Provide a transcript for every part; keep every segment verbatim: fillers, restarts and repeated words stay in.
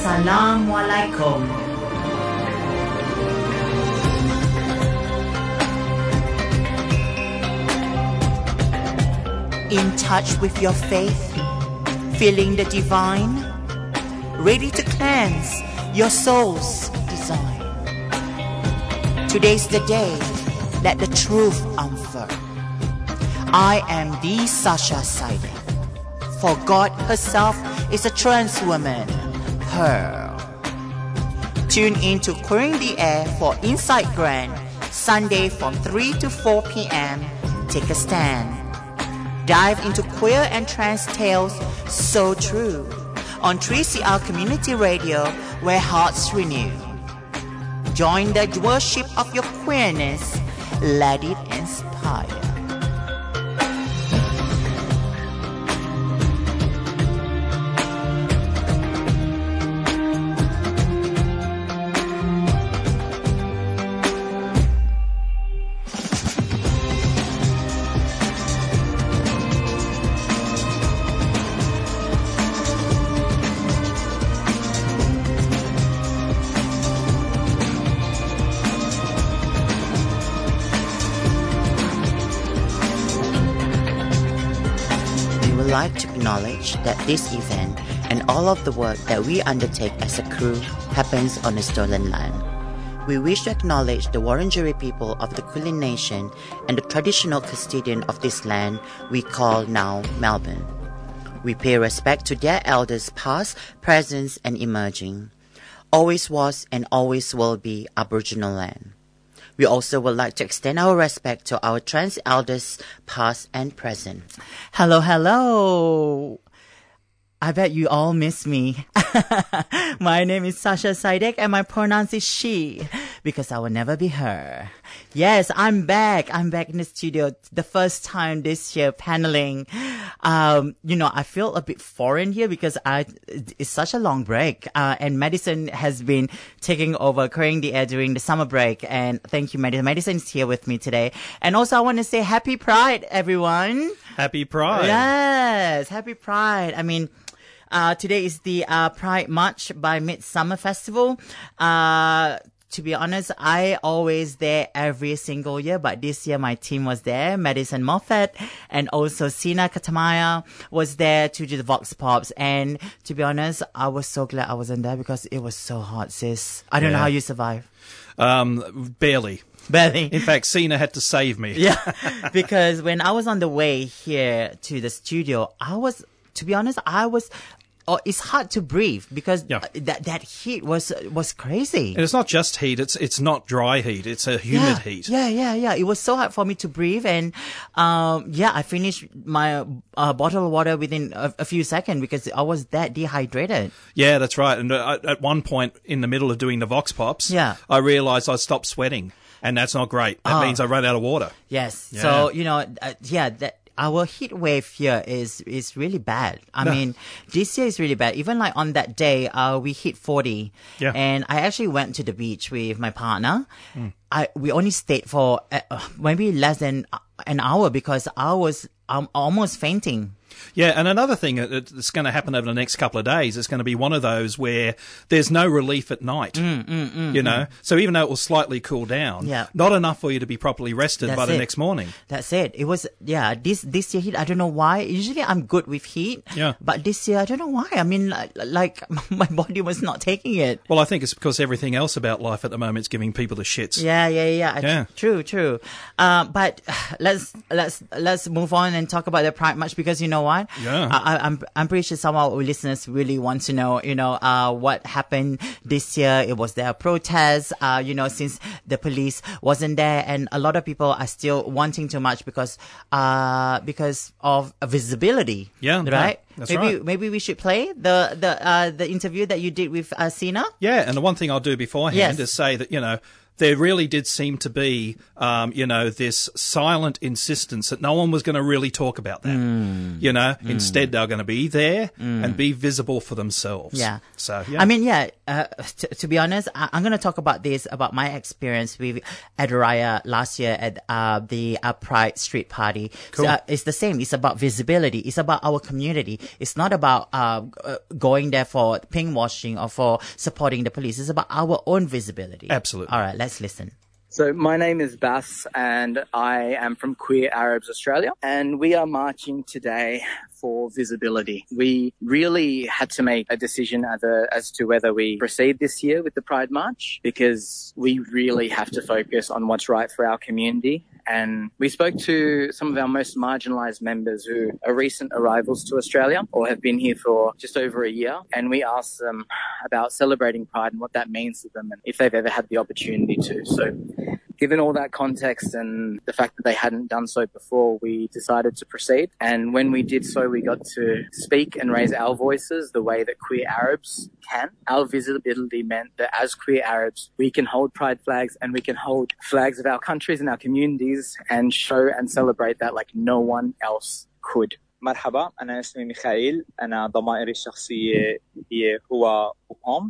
Assalamualaikum. In touch with your faith, feeling the divine, ready to cleanse your soul's design. Today's the day, let the truth unfurl. I am the Sasha Sidek, for God herself is a trans woman, Pearl. Tune in to Queering the Air for Insight Grand, Sunday from three to four p.m. Take a stand. Dive into queer and trans tales so true on three C R Community Radio, where hearts renew. Join the worship of your queerness. Let it inspire. Like to acknowledge that this event and all of the work that we undertake as a crew happens on a stolen land. We wish to acknowledge the Wurundjeri people of the Kulin Nation and the traditional custodian of this land we call now Melbourne. We pay respect to their elders past, present and emerging. Always was and always will be Aboriginal land. We also would like to extend our respect to our trans elders, past and present. Hello, hello. I bet you all miss me. My name is Sasha Sidek and my pronouns is she, because I will never be her. Yes, I'm back. I'm back in the studio the first time this year paneling. Um, you know, I feel a bit foreign here because I, it's such a long break. Uh, and Madison has been taking over, Queering the Air during the summer break. And thank you, Madison. Madison is here with me today. And also I want to say happy Pride, everyone. Happy Pride. Yes, happy Pride. I mean, Uh, today is the uh, Pride March by Midsummer Festival. Uh, to be honest, I always there every single year, but this year my team was there. Madison Moffat and also Sina Katamaya was there to do the Vox Pops. And to be honest, I was so glad I wasn't there because it was so hot, sis. I don't yeah. know how you survive. Um, barely. Barely. In fact, Sina had to save me. Yeah, because when I was on the way here to the studio, I was, to be honest, I was... Oh, it's hard to breathe because yeah. that that heat was was crazy. And it's not just heat; it's it's not dry heat; it's a humid yeah, heat. Yeah, yeah, yeah. It was so hard for me to breathe, and um, yeah, I finished my uh, bottle of water within a, a few seconds because I was that dehydrated. Yeah, that's right. And uh, at one point in the middle of doing the Vox Pops, yeah. I realised I stopped sweating, and that's not great. That oh. means I ran out of water. Yes. Yeah. So you know, uh, yeah, that. Our heat wave here is is really bad. I no. mean, this year is really bad. Even like on that day, uh, we hit forty. Yeah. And I actually went to the beach with my partner. Mm. I we only stayed for uh, maybe less than an hour because I was um, almost fainting. Yeah, and another thing that's going to happen over the next couple of days is going to be one of those where there's no relief at night, mm, mm, mm, you know. Mm. So even though it will slightly cool down, yeah. not enough for you to be properly rested That's by the it. next morning. That's it. It was, yeah, this this year heat, I don't know why. Usually I'm good with heat, yeah. but this year I don't know why. I mean, like, my body was not taking it. Well, I think it's because everything else about life at the moment is giving people the shits. Yeah, yeah, yeah. yeah. True, true. Uh, but let's let's let's move on and talk about the Pride March because you know what? Yeah. I, I'm I'm pretty sure some of our listeners really want to know, you know, uh, what happened this year. It was their protest, uh, you know, since the police wasn't there, and a lot of people are still wanting to march because uh because of visibility. Yeah, right. That's maybe right. maybe we should play the the uh, the interview that you did with uh, Sina. Yeah, and the one thing I'll do beforehand yes. is say that, you know, there really did seem to be, um, you know, this silent insistence that no one was going to really talk about that. Mm. You know, mm. instead they were going to be there mm. and be visible for themselves. Yeah. So, yeah. I mean, yeah, uh, t- to be honest, I- I'm going to talk about this, about my experience with Adoraya last year at uh, the uh, Pride Street Party. Cool. So, uh, it's the same. It's about visibility. It's about our community. It's not about uh, going there for pink washing or for supporting the police. It's about our own visibility. Absolutely. All right, let's listen. So my name is Bas and I am from Queer Arabs Australia, and we are marching today for visibility. We really had to make a decision as, a, as to whether we proceed this year with the Pride March, because we really have to focus on what's right for our community. And we spoke to some of our most marginalised members who are recent arrivals to Australia or have been here for just over a year. And we asked them about celebrating Pride and what that means to them and if they've ever had the opportunity to. So given all that context and the fact that they hadn't done so before, we decided to proceed. And when we did so, we got to speak and raise our voices the way that queer Arabs can. Our visibility meant that as queer Arabs, we can hold pride flags and we can hold flags of our countries and our communities and show and celebrate that like no one else could. مرحبا، أنا اسمي ميخائيل. أنا ضمائري الشخصية هي هو وهم،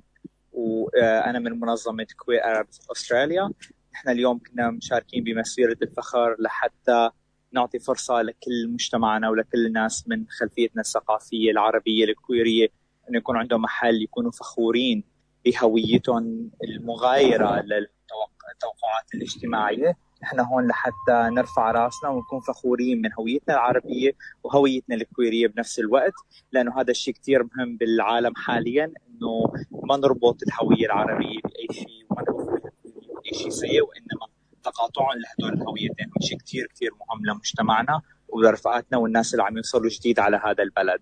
وأنا من منظمة Queer Arabs Australia. إحنا اليوم كنا مشاركين بمسيرة الفخر لحتى نعطي فرصة لكل مجتمعنا ولكل الناس من خلفيتنا الثقافية العربية الكويرية أن يكون عندهم محل يكونوا فخورين بهويتهم المغايرة للتوقعات الاجتماعية. إحنا هون لحتى نرفع راسنا ونكون فخورين من هويتنا العربية وهويتنا الكويرية بنفس الوقت، لأنه هذا الشيء كتير مهم بالعالم حاليا، إنه ما نربط الهوية العربية بأي شيء وما نربط أي شيء سيء، وإنما تقاطعهم لهدول الهويتين هو شيء كتير كتير مهم لمجتمعنا ولرفقاتنا والناس اللي عم يوصلوا جديد على هذا البلد.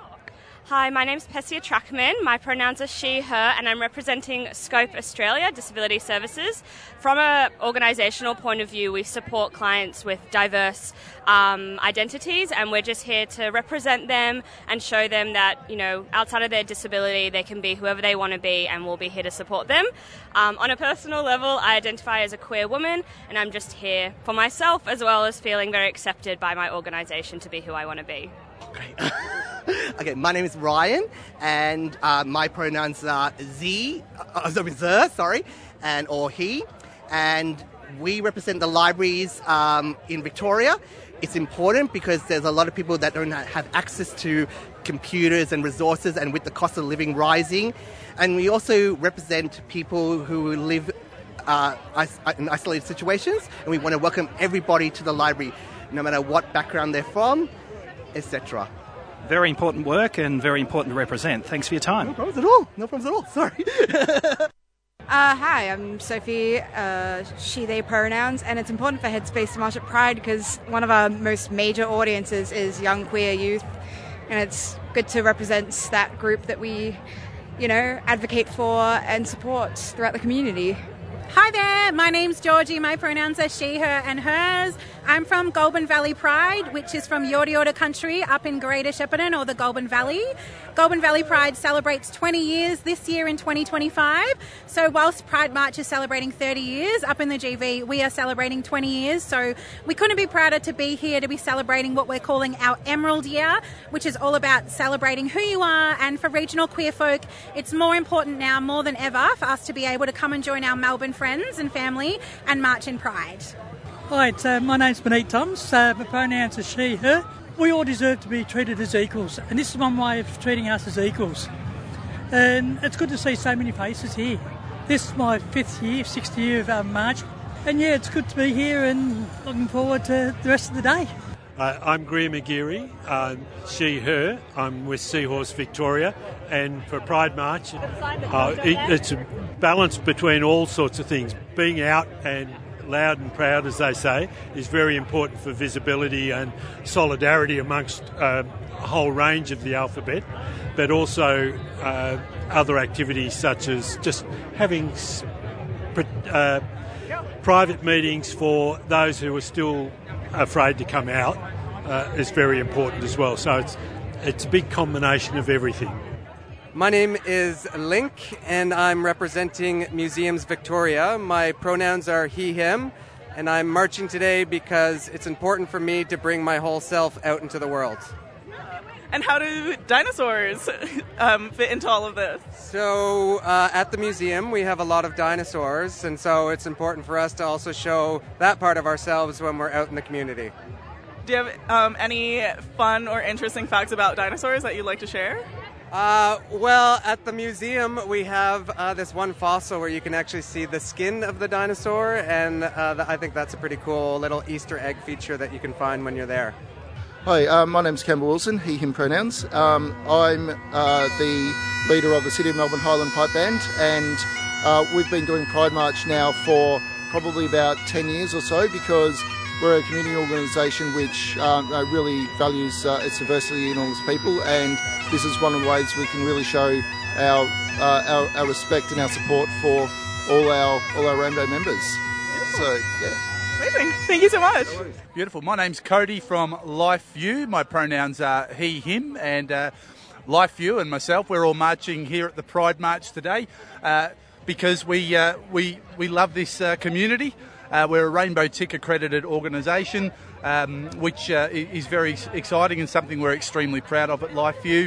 Hi, my name's Pessia Trackman. My pronouns are she, her, and I'm representing Scope Australia Disability Services. From an organisational point of view, we support clients with diverse um, identities, and we're just here to represent them and show them that, you know, outside of their disability, they can be whoever they want to be, and we'll be here to support them. Um, on a personal level, I identify as a queer woman, and I'm just here for myself, as well as feeling very accepted by my organisation to be who I want to be. Okay. Okay, my name is Ryan, and uh, my pronouns are Z, uh, Z, sorry, and or he, and we represent the libraries um, in Victoria. It's important because there's a lot of people that don't have access to computers and resources, and with the cost of living rising, and we also represent people who live uh, in isolated situations, and we want to welcome everybody to the library, no matter what background they're from, et cetera. Very important work and very important to represent. Thanks for your time. No problems at all. No problems at all. Sorry. uh, hi, I'm Sophie, uh, she, they pronouns, and it's important for Headspace to march at Pride because one of our most major audiences is young queer youth, and it's good to represent that group that we, you know, advocate for and support throughout the community. Hi there, my name's Georgie, my pronouns are she, her and hers. I'm from Goulburn Valley Pride, which is from Yorta Yorta country up in Greater Shepparton or the Goulburn Valley. Goulburn Valley Pride celebrates twenty years this year in twenty twenty-five. So whilst Pride March is celebrating thirty years, up in the G V we are celebrating twenty years. So we couldn't be prouder to be here to be celebrating what we're calling our Emerald Year, which is all about celebrating who you are. And for regional queer folk, it's more important now more than ever for us to be able to come and join our Melbourne friends and family and march in Pride. Hi, it's, uh, my name's Benita Thomas. Uh, the pronouns are she, her. We all deserve to be treated as equals, and this is one way of treating us as equals. And it's good to see so many faces here. This is my fifth year, sixth year of um, March, and yeah, it's good to be here and looking forward to the rest of the day. Uh, I'm Greer McGeary, um, she, her. I'm with Seahorse Victoria, and for Pride March, uh, it, it's a balance between all sorts of things. Being out and loud and proud, as they say, is very important for visibility and solidarity amongst uh, a whole range of the alphabet, but also uh, other activities such as just having uh, private meetings for those who are still afraid to come out uh, is very important as well. So it's it's a big combination of everything. My name is Link, and I'm representing Museums Victoria. My pronouns are he, him, and I'm marching today because it's important for me to bring my whole self out into the world. And how do dinosaurs um, fit into all of this? So uh, at the museum we have a lot of dinosaurs, and so it's important for us to also show that part of ourselves when we're out in the community. Do you have um, any fun or interesting facts about dinosaurs that you'd like to share? Uh, well, at the museum we have uh, this one fossil where you can actually see the skin of the dinosaur, and uh, th- I think that's a pretty cool little Easter egg feature that you can find when you're there. Hi, uh, my name's Campbell Wilson, he, him pronouns. Um, I'm uh, the leader of the City of Melbourne Highland Pipe Band, and uh, we've been doing Pride March now for probably about ten years or so, because we're a community organisation which um, uh, really values uh, its diversity in all its people, and this is one of the ways we can really show our, uh, our, our respect and our support for all our all our Rainbow members. So, yeah. Amazing. Thank you so much. Beautiful. My name's Cody from LifeView. My pronouns are he, him, and uh, LifeView and myself, we're all marching here at the Pride March today uh, because we, uh, we, we love this uh, community. Uh, we're a Rainbow Tick accredited organisation, um, which uh, is very exciting and something we're extremely proud of at LifeView.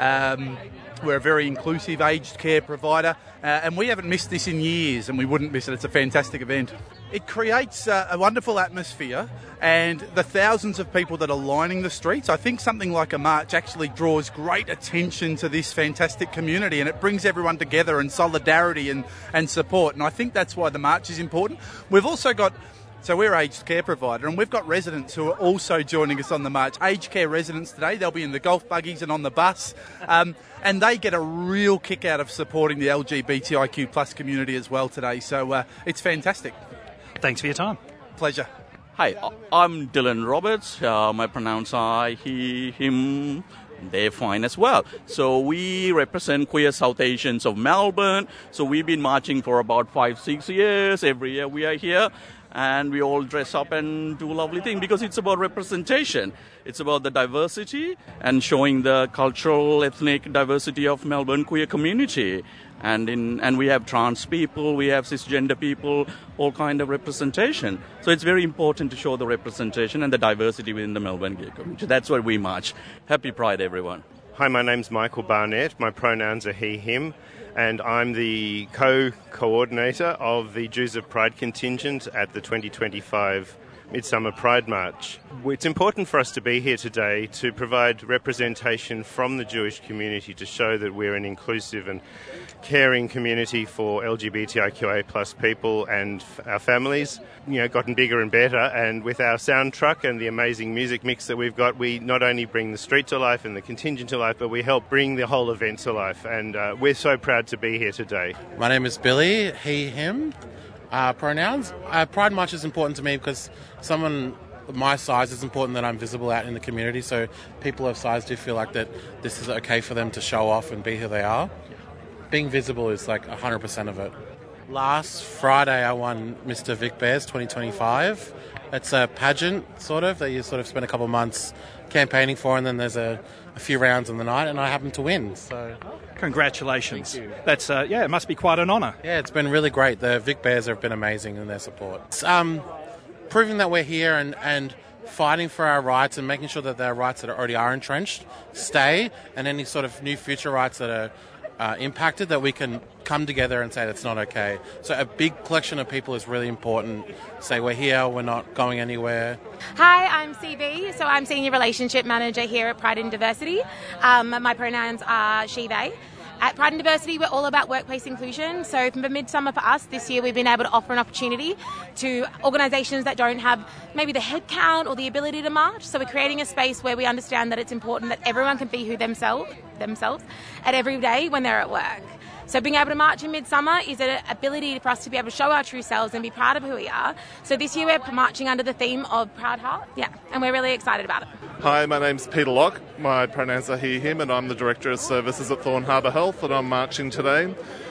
Um, we're a very inclusive aged care provider, uh, and we haven't missed this in years, and we wouldn't miss it. It's a fantastic event. It creates uh, a wonderful atmosphere, and the thousands of people that are lining the streets, I think something like a march actually draws great attention to this fantastic community, and it brings everyone together in solidarity and, and support, and I think that's why the march is important. We've also got, so we're aged care provider, and we've got residents who are also joining us on the march. Aged care residents today, they'll be in the golf buggies and on the bus, um, and they get a real kick out of supporting the L G B T I Q plus community as well today, so uh, it's fantastic. Thanks for your time. Pleasure. Hi, I'm Dylan Roberts. Uh, my pronouns are he, him. They're fine as well. So we represent Queer South Asians of Melbourne. So we've been marching for about five, six years. Every year we are here. And we all dress up and do lovely things because it's about representation. It's about the diversity and showing the cultural, ethnic diversity of Melbourne queer community. And in and we have trans people, we have cisgender people, all kind of representation. So it's very important to show the representation and the diversity within the Melbourne gay community. That's why we march. Happy Pride, everyone. Hi, my name's Michael Barnett. My pronouns are he, him, and I'm the co-coordinator of the Jews of Pride contingent at the twenty twenty-five Midsummer Pride March. It's important for us to be here today to provide representation from the Jewish community to show that we're an inclusive and caring community for L G B T I Q A plus people and our families. You know, gotten bigger and better, and with our sound truck and the amazing music mix that we've got, we not only bring the street to life and the contingent to life, but we help bring the whole event to life, and uh, we're so proud to be here today. My name is Billy, he, him. Uh, pronouns. Uh, Pride March is important to me because someone my size is important that I'm visible out in the community, so people of size do feel like that this is okay for them to show off and be who they are. Being visible is like one hundred percent of it. Last Friday I won Mister Vic Bears twenty twenty-five. It's a pageant, sort of, that you sort of spend a couple of months campaigning for, and then there's a, a few rounds in the night, and I happened to win, so... Congratulations. Thank you. That's, uh, yeah, it must be quite an honour. Yeah, it's been really great. The Vic Bears have been amazing in their support. It's, um, proving that we're here and, and fighting for our rights and making sure that their rights that already are entrenched stay, and any sort of new future rights that are uh, impacted, that we can come together and say that's not okay. So a big collection of people is really important. Say we're here, we're not going anywhere. Hi, I'm C B, so I'm Senior Relationship Manager here at Pride and Diversity. Um, my pronouns are she, they. At Pride and Diversity, we're all about workplace inclusion. So for Midsummer for us, this year we've been able to offer an opportunity to organisations that don't have maybe the headcount or the ability to march. So we're creating a space where we understand that it's important that everyone can be who themselves themselves at every day when they're at work. So being able to march in Midsummer is an ability for us to be able to show our true selves and be proud of who we are. So this year we're marching under the theme of Proud Heart, yeah, and we're really excited about it. Hi, my name's Peter Locke. My pronouns are he, him, and I'm the Director of Services at Thorn Harbour Health, and I'm marching today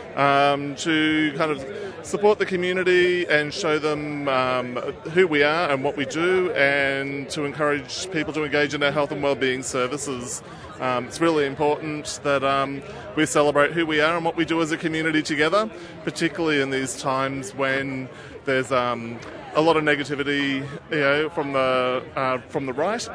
um, to kind of support the community and show them um, who we are and what we do, and to encourage people to engage in our health and wellbeing services Um, it's really important that um, we celebrate who we are and what we do as a community together, particularly in these times when there's um, a lot of negativity, you know, from the uh, from the right,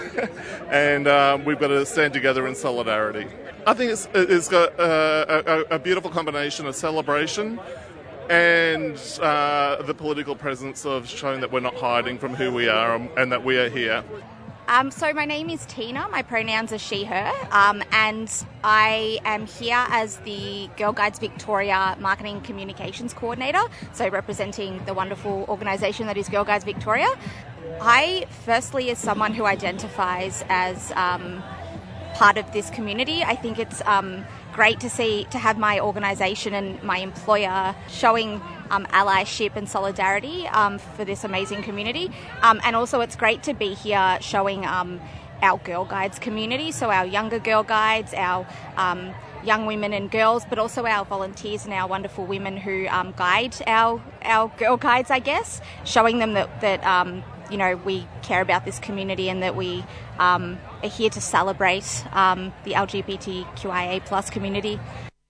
and um, we've got to stand together in solidarity. I think it's it's got uh, a, a beautiful combination of celebration and uh, the political presence of showing that we're not hiding from who we are and, and that we are here. Um, so my name is Tina, my pronouns are she, her, um, and I am here as the Girl Guides Victoria Marketing Communications Coordinator, so representing the wonderful organisation that is Girl Guides Victoria. I, firstly, as someone who identifies as um, part of this community, I think it's um, great to see, to have my organisation and my employer showing Um, allyship and solidarity um, for this amazing community. Um, and also it's great to be here showing um, our Girl Guides community, so our younger Girl Guides, our um, young women and girls, but also our volunteers and our wonderful women who um, guide our, our Girl Guides, I guess, showing them that, that um, you know, we care about this community and that we um, are here to celebrate um, the L G B T Q I A plus community.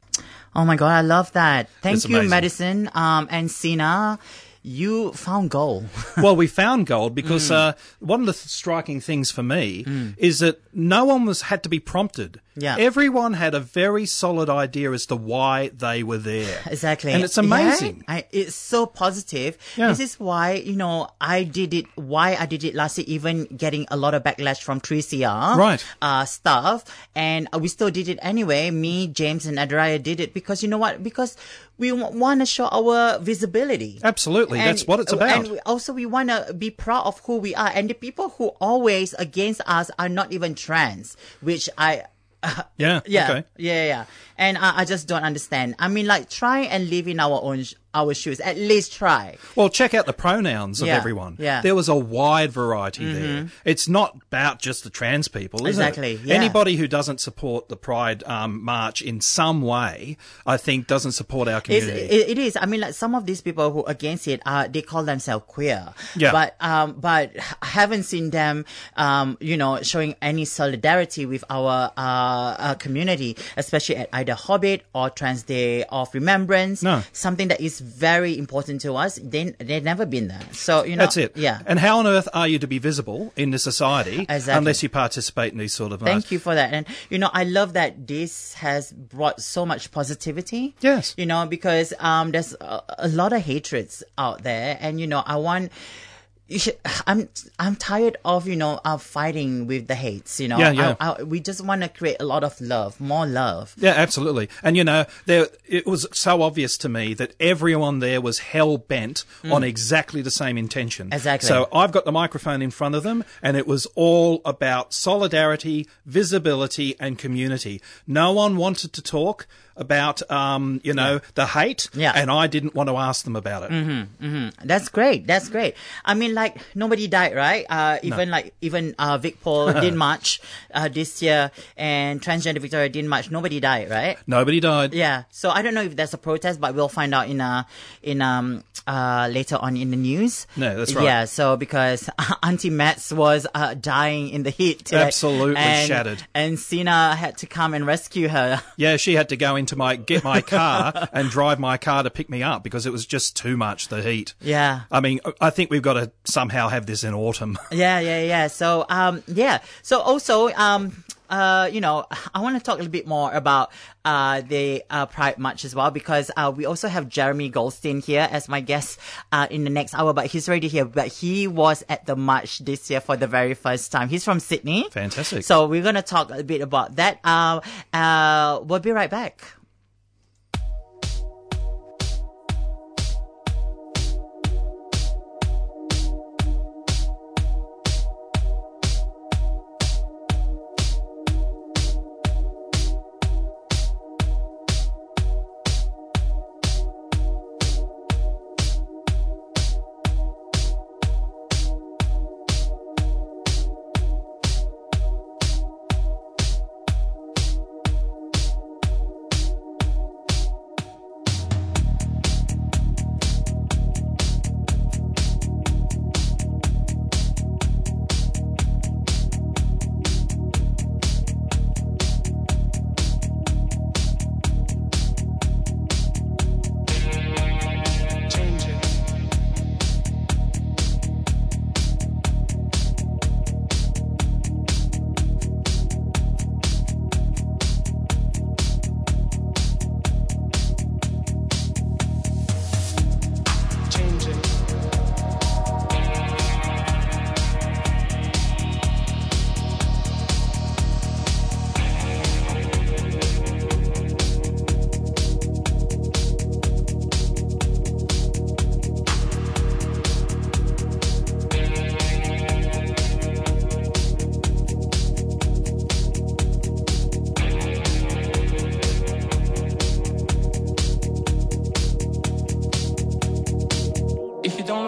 Oh my God, I love that. Thank It's you, amazing. Madison um, and Sina. You found gold. Well, we found gold because Mm. uh, one of the th- striking things for me is that no one was had to be prompted. Yeah. Everyone had a very solid idea as to why they were there. Exactly. And it's amazing. Yeah, I, it's so positive. Yeah. This is why, you know, I did it, why I did it last year, even getting a lot of backlash from three C R. Right. Uh, stuff. And we still did it anyway. Me, James and Adraya did it because, you know what? Because we w- want to show our visibility. Absolutely. And- That's what it's about. And we, also we want to be proud of who we are. And the people who always against us are not even trans, which I, yeah. yeah, Okay. yeah, yeah. And I, I just don't understand. I mean, like, try and live in our own sh- our shoes. At least try. Well, check out the pronouns of Yeah, everyone. yeah. There was a wide variety there. Mhm. It's not about just the trans people, is Exactly, it? yeah. Anybody who doesn't support the Pride um, March in some way, I think, doesn't support our It's, community. it, it is. I mean, like, some of these people who against it, uh, they call themselves queer. Yeah. But, um, but I haven't seen them, um, you know, showing any solidarity with our, uh, uh, community, especially at either Hobbit or Trans Day of Remembrance. No. Something that is very important to us. They, they've never been there. So, you know. That's it. Yeah. And how on earth are you to be visible in the society Exactly. unless you participate in these sort of Thank you for that. And, you know, I love that this has brought so much positivity. Yes. You know, because um, there's a, a lot of hatreds out there. And, you know, I want... You should, I'm I'm tired of, you know, uh, fighting with the hates, you know. Yeah, yeah. I, I, we just want to create a lot of love, more love. Yeah, absolutely. And, you know, there it was so obvious to me that everyone there was hell-bent Mm. on exactly the same intention. Exactly. So I've got the microphone in front of them, and it was all about solidarity, visibility, and community. No one wanted to talk about, um, you know, the hate, Yeah. and I didn't want to ask them about it. Mm-hmm, mm-hmm. That's great. That's great. I mean, like, nobody died, right? Uh, even like, even, uh, Vic Paul did march, uh, this year, and Transgender Victoria did march. Nobody died, right? Nobody died. Yeah. So I don't know if there's a protest, but we'll find out in, uh, in, um, uh, later on in the news. No, that's right. Yeah. So because Auntie Mats was, uh, dying in the heat today. Absolutely and, shattered. And Sina had to come and rescue her. Yeah, she had to go into my get my car and drive my car to pick me up because it was just too much, the heat. Yeah. I mean, I think we've got to somehow have this in autumn. Yeah, yeah, yeah. So, um, yeah. So also, um, uh, you know, I want to talk a little bit more about, uh, the, uh, Pride March as well, because, uh, we also have Jeremy Goldstein here as my guest, uh, in the next hour, but he's already here, but he was at the march this year for the very first time. He's from Sydney. Fantastic. So we're going to talk a bit about that. Uh, uh, we'll be right back.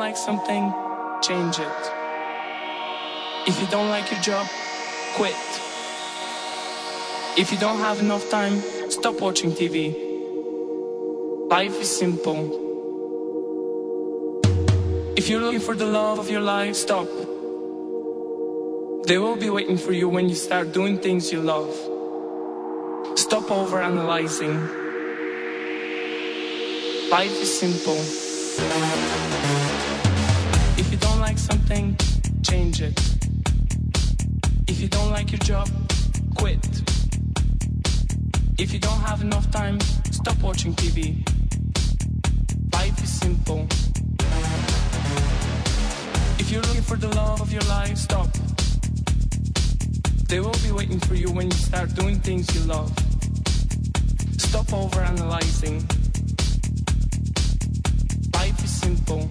like something, change it. If you don't like your job, quit. If you don't have enough time, stop watching T V. Life is simple. If you're looking for the love of your life, stop. They will be waiting for you when you start doing things you love. Stop overanalyzing. Life is simple. If you don't like something, change it. If you don't like your job, quit. If you don't have enough time, stop watching T V. Life is simple. If you're looking for the love of your life, stop. They will be waiting for you when you start doing things you love. Stop overanalyzing. Life is simple.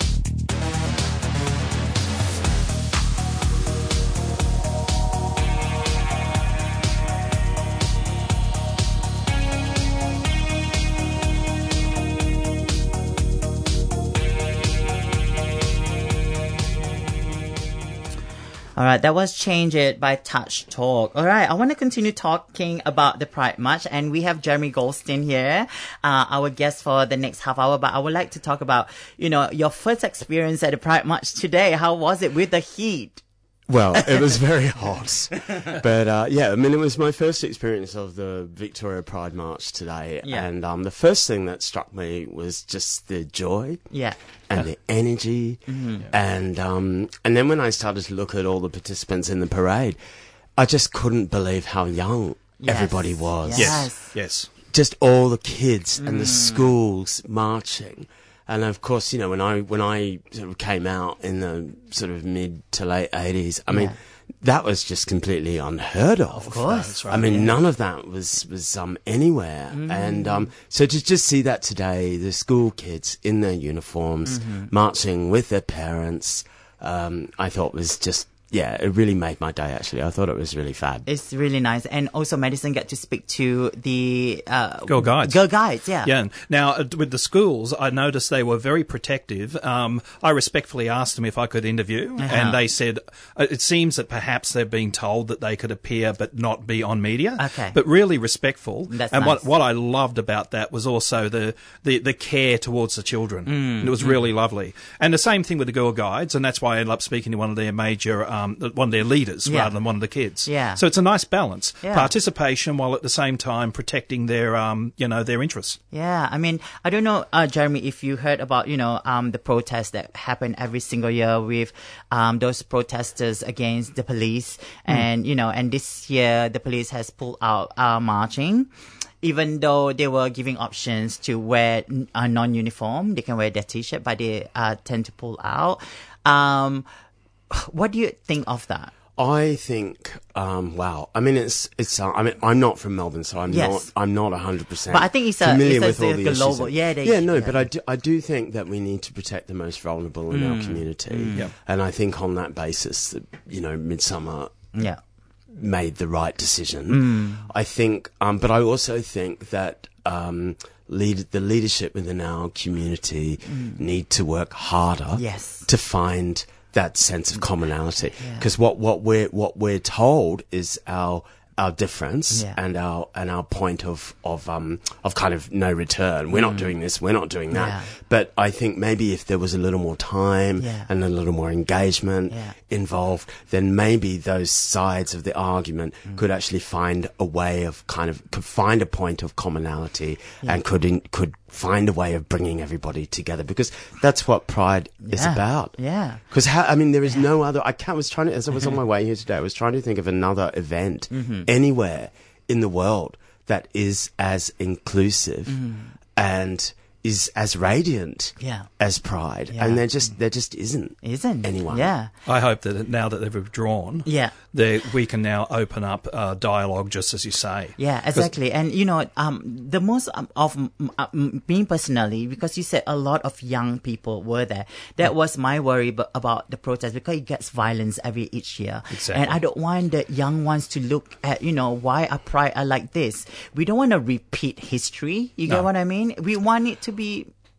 All right, that was Change It by Touch Talk. All right, I want to continue talking about the Pride March, and we have Jeremy Goldstein here, uh, our guest for the next half hour. But I would like to talk about, you know, your first experience at the Pride March today. How was it with the heat? Well, it was very hot. But, uh, yeah, I mean, it was my first experience of the Victoria Pride March today. Yeah. And um, the first thing that struck me was just the joy. Yeah. And the energy. Mhm. And, um, and then when I started to look at all the participants in the parade, I just couldn't believe how young Yes. everybody was. Yes. Yes. Just all the kids and the Mm. schools marching. And of course, you know, when I when I sort of came out in the sort of mid to late eighties, I mean, Yeah. that was just completely unheard of. Of course. That's right, I mean, yeah. none of that was was um anywhere. Mm. And um, so to just see that today, the school kids in their uniforms Mhm. marching with their parents, um, I thought was just. Yeah, it really made my day, actually. I thought it was really fab. It's really nice. And also Madison get to speak to the uh, Girl Guides. Girl Guides, yeah. Yeah. Now, uh, with the schools, I noticed they were very protective. Um, I respectfully asked them if I could interview, Uh-huh. and they said uh, it seems that perhaps they're being told that they could appear but not be on media. Okay. But really respectful. That's and nice. what what I loved about that was also the, the, the care towards the children. Mm, And it was mm. really lovely. And the same thing with the Girl Guides, and that's why I ended up speaking to one of their major, um, one of their leaders Yeah. rather than one of the kids. Yeah. So it's a nice balance. Yeah. Participation while at the same time protecting their, um, you know, their interests. Yeah, I mean, I don't know, uh, Jeremy, if you heard about, you know, um, the protests that happen every single year with um, those protesters against the police. Mm. And, you know, and this year the police has pulled out uh, marching. Even though they were giving options to wear a non-uniform, they can wear their T-shirt, but they uh, tend to pull out. Um, what do you think of that? I think, um, wow. I mean, it's it's. Uh, I mean, I'm not from Melbourne, so I'm Yes. not. I'm not one hundred percent. But I think it's a- familiar it's a- with all the global- issues. yeah, they- yeah, no. yeah. But I do. I do think that we need to protect the most vulnerable in our Mm. community. Mm. Yeah. And I think on that basis, that, you know, Midsummer. Yeah. Made the right decision. Mm. I think, um, but I also think that um, lead, the leadership within our community Mm. need to work harder Yes. to find that sense of commonality. Because what, what we're what we're told is our our difference Yeah. and our and our point of of um of kind of no return. We're not Mm. doing this. We're not doing that. Yeah. But I think maybe if there was a little more time Yeah. and a little more engagement Yeah. involved, then maybe those sides of the argument Mm. could actually find a way of kind of could find a point of commonality Yeah. and could in, could find a way of bringing everybody together, because that's what Pride is Yeah. about. Yeah. Because how, I mean, there is no other. I can't. Was trying to as I was on my way here today. I was trying to think of another event Mhm. anywhere in the world that is as inclusive Mm. and is as radiant Yeah. as Pride, Yeah. and there just there just isn't Isn't anyone. Yeah. I hope that now that they've withdrawn, Yeah. they, we can now open up uh, dialogue, just as you say. Yeah, 'Cause- exactly. And you know, um, the most um, of m- uh, m- me personally, because you said a lot of young people were there. That was my worry b- about the protest, because it gets violence every each year. Exactly. And I don't want the young ones to look at, you know, why are Pride are like this. We don't want to repeat history. You get No. what I mean? We want it to be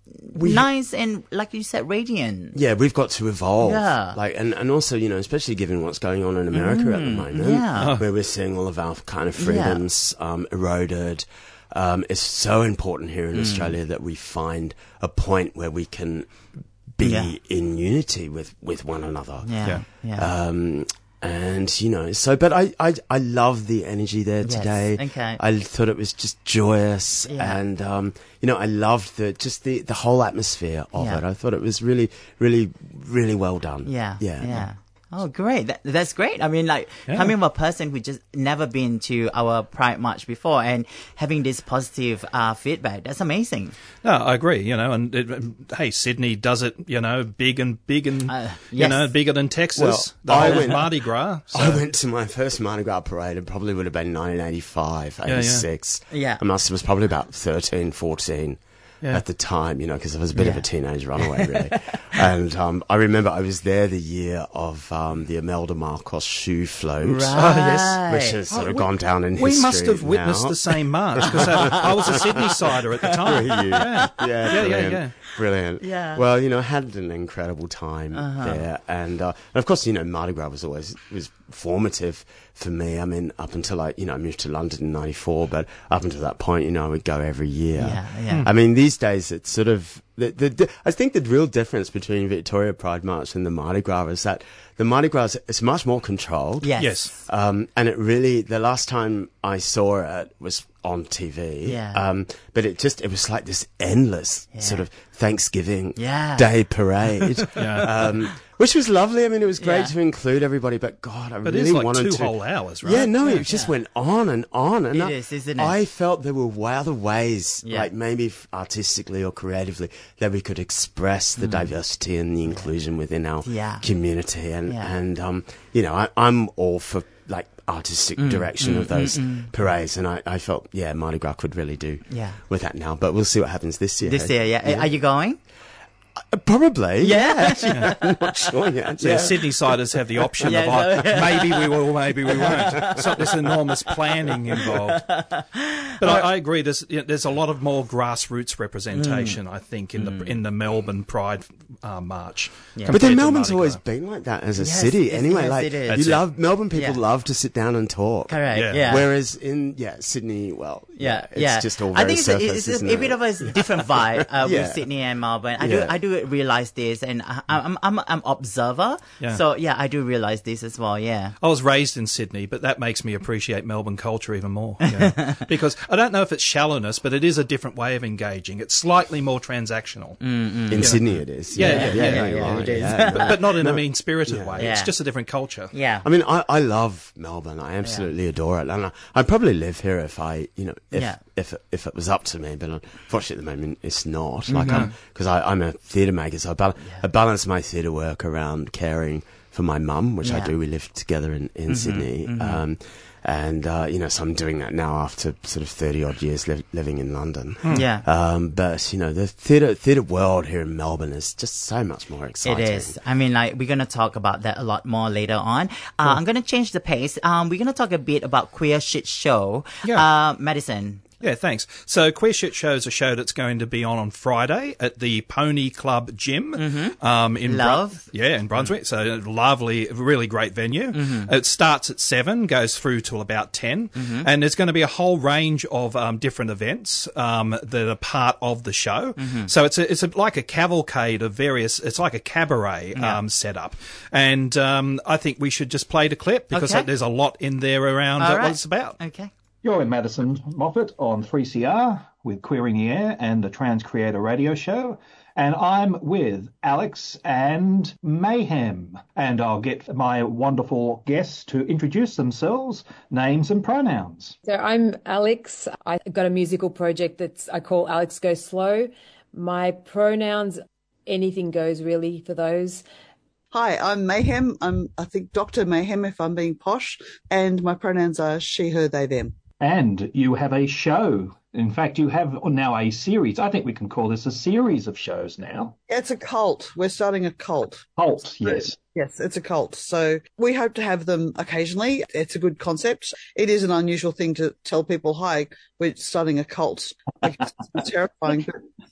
We- nice and, like you said, radiant. Yeah, we've got to evolve. Yeah. Like, and, and also, you know, especially given what's going on in America Mm, at the moment, yeah. where we're seeing all of our kind of freedoms um, eroded. Um, it's so important here in Mm. Australia that we find a point where we can be Yeah. in unity with, with one another. Yeah, yeah. yeah. Um, and, you know, so, but I, I, I love the energy there Yes, today. okay. I thought it was just joyous. Yeah. And, um, you know, I loved the, just the, the whole atmosphere of Yeah. it. I thought it was really, really, really well done. Yeah, Yeah. yeah. Oh, great. That, that's great. I mean, like, Yeah. coming from a person who just never been to our Pride March before and having this positive uh, feedback, that's amazing. No, I agree, you know, and it, hey, Sydney does it, you know, big and big and, you yes. know, bigger than Texas. Well, the I whole went- Mardi Gras. So. I went to my first Mardi Gras parade. It probably would have been nineteen eighty-five, yeah. eighty-six. Yeah. I must, it was probably about thirteen, fourteen. Yeah. At the time, you know, because I was a bit of Yeah. a teenage runaway, really. And um, I remember I was there the year of um, the Imelda Marcos shoe float. Right. Oh, yes. Which has sort Oh, of we- gone down in We history must have witnessed now. the same march because I, I was a Sydney sider at the time. Were you? Yeah, Yeah, yeah, yeah, brilliant. yeah. Brilliant. Yeah. Well, you know, I had an incredible time Uh-huh. there, and uh, and of course, you know, Mardi Gras was always was formative for me. I mean, up until I, you know, I moved to London in ninety-four, but up until that point, you know, I would go every year. Yeah, yeah. I mean, these days it's sort of the, the, the I think the real difference between Victoria Pride March and the Mardi Gras is that the Mardi Gras is much more controlled. Yes. Yes. Um, and it really, the last time I saw it was on T V. Yeah. Um, but it just, it was like this endless Yeah. sort of Thanksgiving Yeah. Day parade. Yeah. Um, which was lovely. I mean, it was great Yeah. to include everybody, but God, I But really it's like wanted two to. whole hours, right? Yeah, no, Yeah. it just Yeah. went on and on. And It I, is, isn't it? I felt there were other ways, Yeah. like maybe f- artistically or creatively, that we could express the diversity and the inclusion within our Mm. Yeah. community. And, Yeah. and um, you know, I, I'm all for like artistic Mm, direction mm, of those mm, mm. parades, and I, I felt, yeah, Mardi Gras could really do Yeah. with that now. But we'll see what happens this year. This year, yeah. Are you going? Uh, Probably. Yeah. Actually, I'm not sure yet. So Yeah. Sydney siders have the option Yeah, of no. uh, maybe we will, maybe we won't. So there's enormous planning involved. But I, I agree. There's you know, there's a lot of more grassroots representation, I think, in the in the Melbourne Pride uh, March. Yeah. But compared then to Melbourne's Mardi always Gras. been like that as a Yes, city. yes, Anyway, yes, like it is. you That's it. love Melbourne people Yeah. love to sit down and talk. Correct. Yeah. Yeah. Whereas in yeah Sydney, well, Yeah, it's yeah. just all I very think it's, a, surface, it's a, isn't a it? bit of a different vibe uh, Yeah. with Sydney and Melbourne. I Yeah. do, I do realize this, and I, I'm, I'm, I'm observer. Yeah. So yeah, I do realize this as well. Yeah. I was raised in Sydney, but that makes me appreciate Melbourne culture even more. You know? Because I don't know if it's shallowness, but it is a different way of engaging. It's slightly more transactional. Mm, in Sydney, it is. Yeah, Yeah, yeah, yeah, yeah, yeah, yeah, you're right. it is. Yeah, But, but not in No. a mean-spirited way. Yeah. It's just a different culture. Yeah. I mean, I, I love Melbourne. I absolutely adore it, and I, I'd probably live here if I, you know, if Yeah. if if it was up to me. But unfortunately, at the moment, it's not. Like Mm-hmm. I'm because I'm a theatre maker, so I, bal- I balance my theatre work around caring for my mum, which I Yeah. do. We live together in in Mhm, Sydney. mhm. Um, and uh, you know, so I'm doing that now after sort of thirty odd years li- living in London. Yeah. Um, but you know, the theatre theatre world here in Melbourne is just so much more exciting. It is. I mean, like, we're going to talk about that a lot more later on. Uh, I'm going to change the pace. Um, we're going to talk a bit about Queer Shit Show. Yeah. Uh, Madison. Yeah, thanks. So Queer Shit Show is a show that's going to be on on Friday at the Pony Club Gym um, in Bru- Love. yeah, in Brunswick. So a lovely, really great venue. Mm-hmm. It starts at seven, goes through till about ten, Mm-hmm. and there's going to be a whole range of um, different events um, that are part of the show. Mm-hmm. So it's a, it's a, like a cavalcade of various. It's like a cabaret Yeah. um, setup, and um, I think we should just play the clip because Okay. there's a lot in there around All uh, right. what it's about. Okay. You're in Madison Moffat on three C R with Queering the Air and the Trans Creator Radio Show. And I'm with Alex and Mayhem. And I'll get my wonderful guests to introduce themselves, names and pronouns. So I'm Alex. I've got a musical project that's I call Alex Go Slow. My pronouns, anything goes really for those. Hi, I'm Mayhem. I'm, I think, Doctor Mayhem if I'm being posh, and my pronouns are she, her, they, them. And you have a show. In fact, you have now a series. I think we can call this a series of shows now. It's a cult. We're starting a cult. Cult, yes. Yes, it's a cult. So we hope to have them occasionally. It's a good concept. It is an unusual thing to tell people, hi, we're starting a cult. Like, it's terrifying. But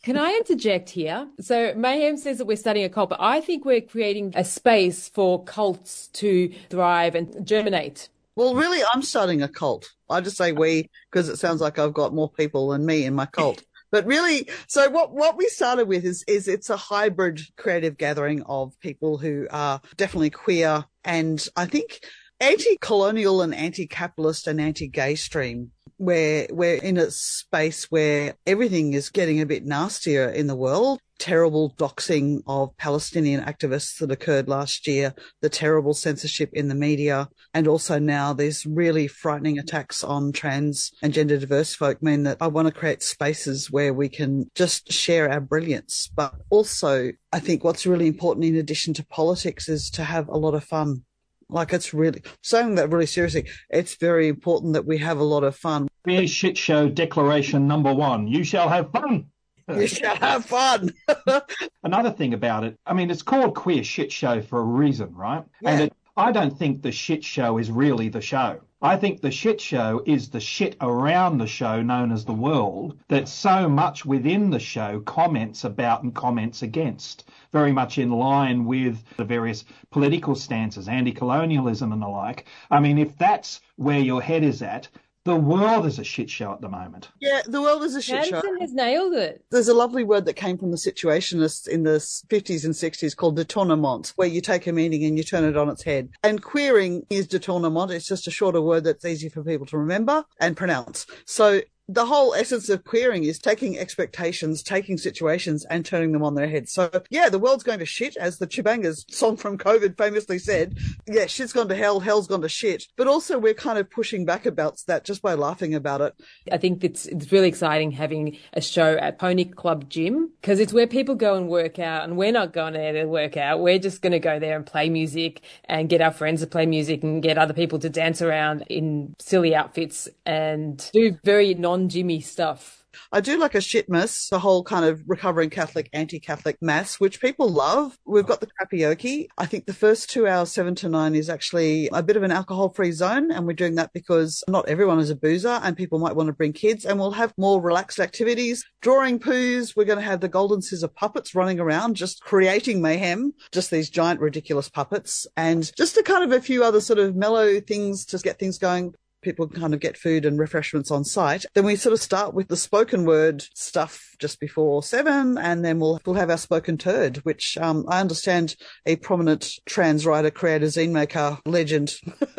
Can I interject here? So Mayhem says that we're starting a cult, but I think we're creating a space for cults to thrive and germinate. Well, really, I'm starting a cult. I just say we because it sounds like I've got more people than me in my cult. But really, so what, what we started with is, is it's a hybrid creative gathering of people who are definitely queer and I think anti-colonial and anti-capitalist and anti-gay stream. Where we're in a space where everything is getting a bit nastier in the world. Terrible doxing of Palestinian activists that occurred last year, the terrible censorship in the media, and also now these really frightening attacks on trans and gender diverse folk mean that I want to create spaces where we can just share our brilliance. But also, I think what's really important in addition to politics is to have a lot of fun. Like it's really, saying that really seriously, it's very important that we have a lot of fun. Queer Shit Show declaration number one, you shall have fun. You shall have fun. Another thing about it, I mean, it's called Queer Shit Show for a reason, right? Yeah. And it, I don't think the shit show is really the show. I think the shit show is the shit around the show known as the world that so much within the show comments about and comments against, very much in line with the various political stances, anti-colonialism and the like. I mean, if that's where your head is at, the world is a shit show at the moment. Yeah, the world is a shit show. Madison has nailed it. There's a lovely word that came from the Situationists in the fifties and sixties called détournement, where you take a meaning and you turn it on its head. And queering is détournement. It's just a shorter word that's easy for people to remember and pronounce. So the whole essence of queering is taking expectations, taking situations and turning them on their head. So, yeah, the world's going to shit, as the Chubangas song from COVID famously said. Yeah, shit's gone to hell, hell's gone to shit. But also we're kind of pushing back about that just by laughing about it. I think it's it's really exciting having a show at Pony Club Gym because it's where people go and work out, and we're not going there to work out. We're just going to go there and play music and get our friends to play music and get other people to dance around in silly outfits and do very non non-Jimmy stuff. I do like a shit mass, the whole kind of recovering Catholic, anti-Catholic mass, which people love. We've got the karaoke. I think the first two hours, seven to nine, is actually a bit of an alcohol-free zone, and we're doing that because not everyone is a boozer and people might want to bring kids, and we'll have more relaxed activities. Drawing poos, we're going to have the Golden Scissor puppets running around, just creating mayhem, just these giant, ridiculous puppets, and just a kind of a few other sort of mellow things to get things going. People can kind of get food and refreshments on site. Then we sort of start with the spoken word stuff just before seven, and then we'll we'll have our spoken turd, which um, I understand a prominent trans writer, creator, zine maker, legend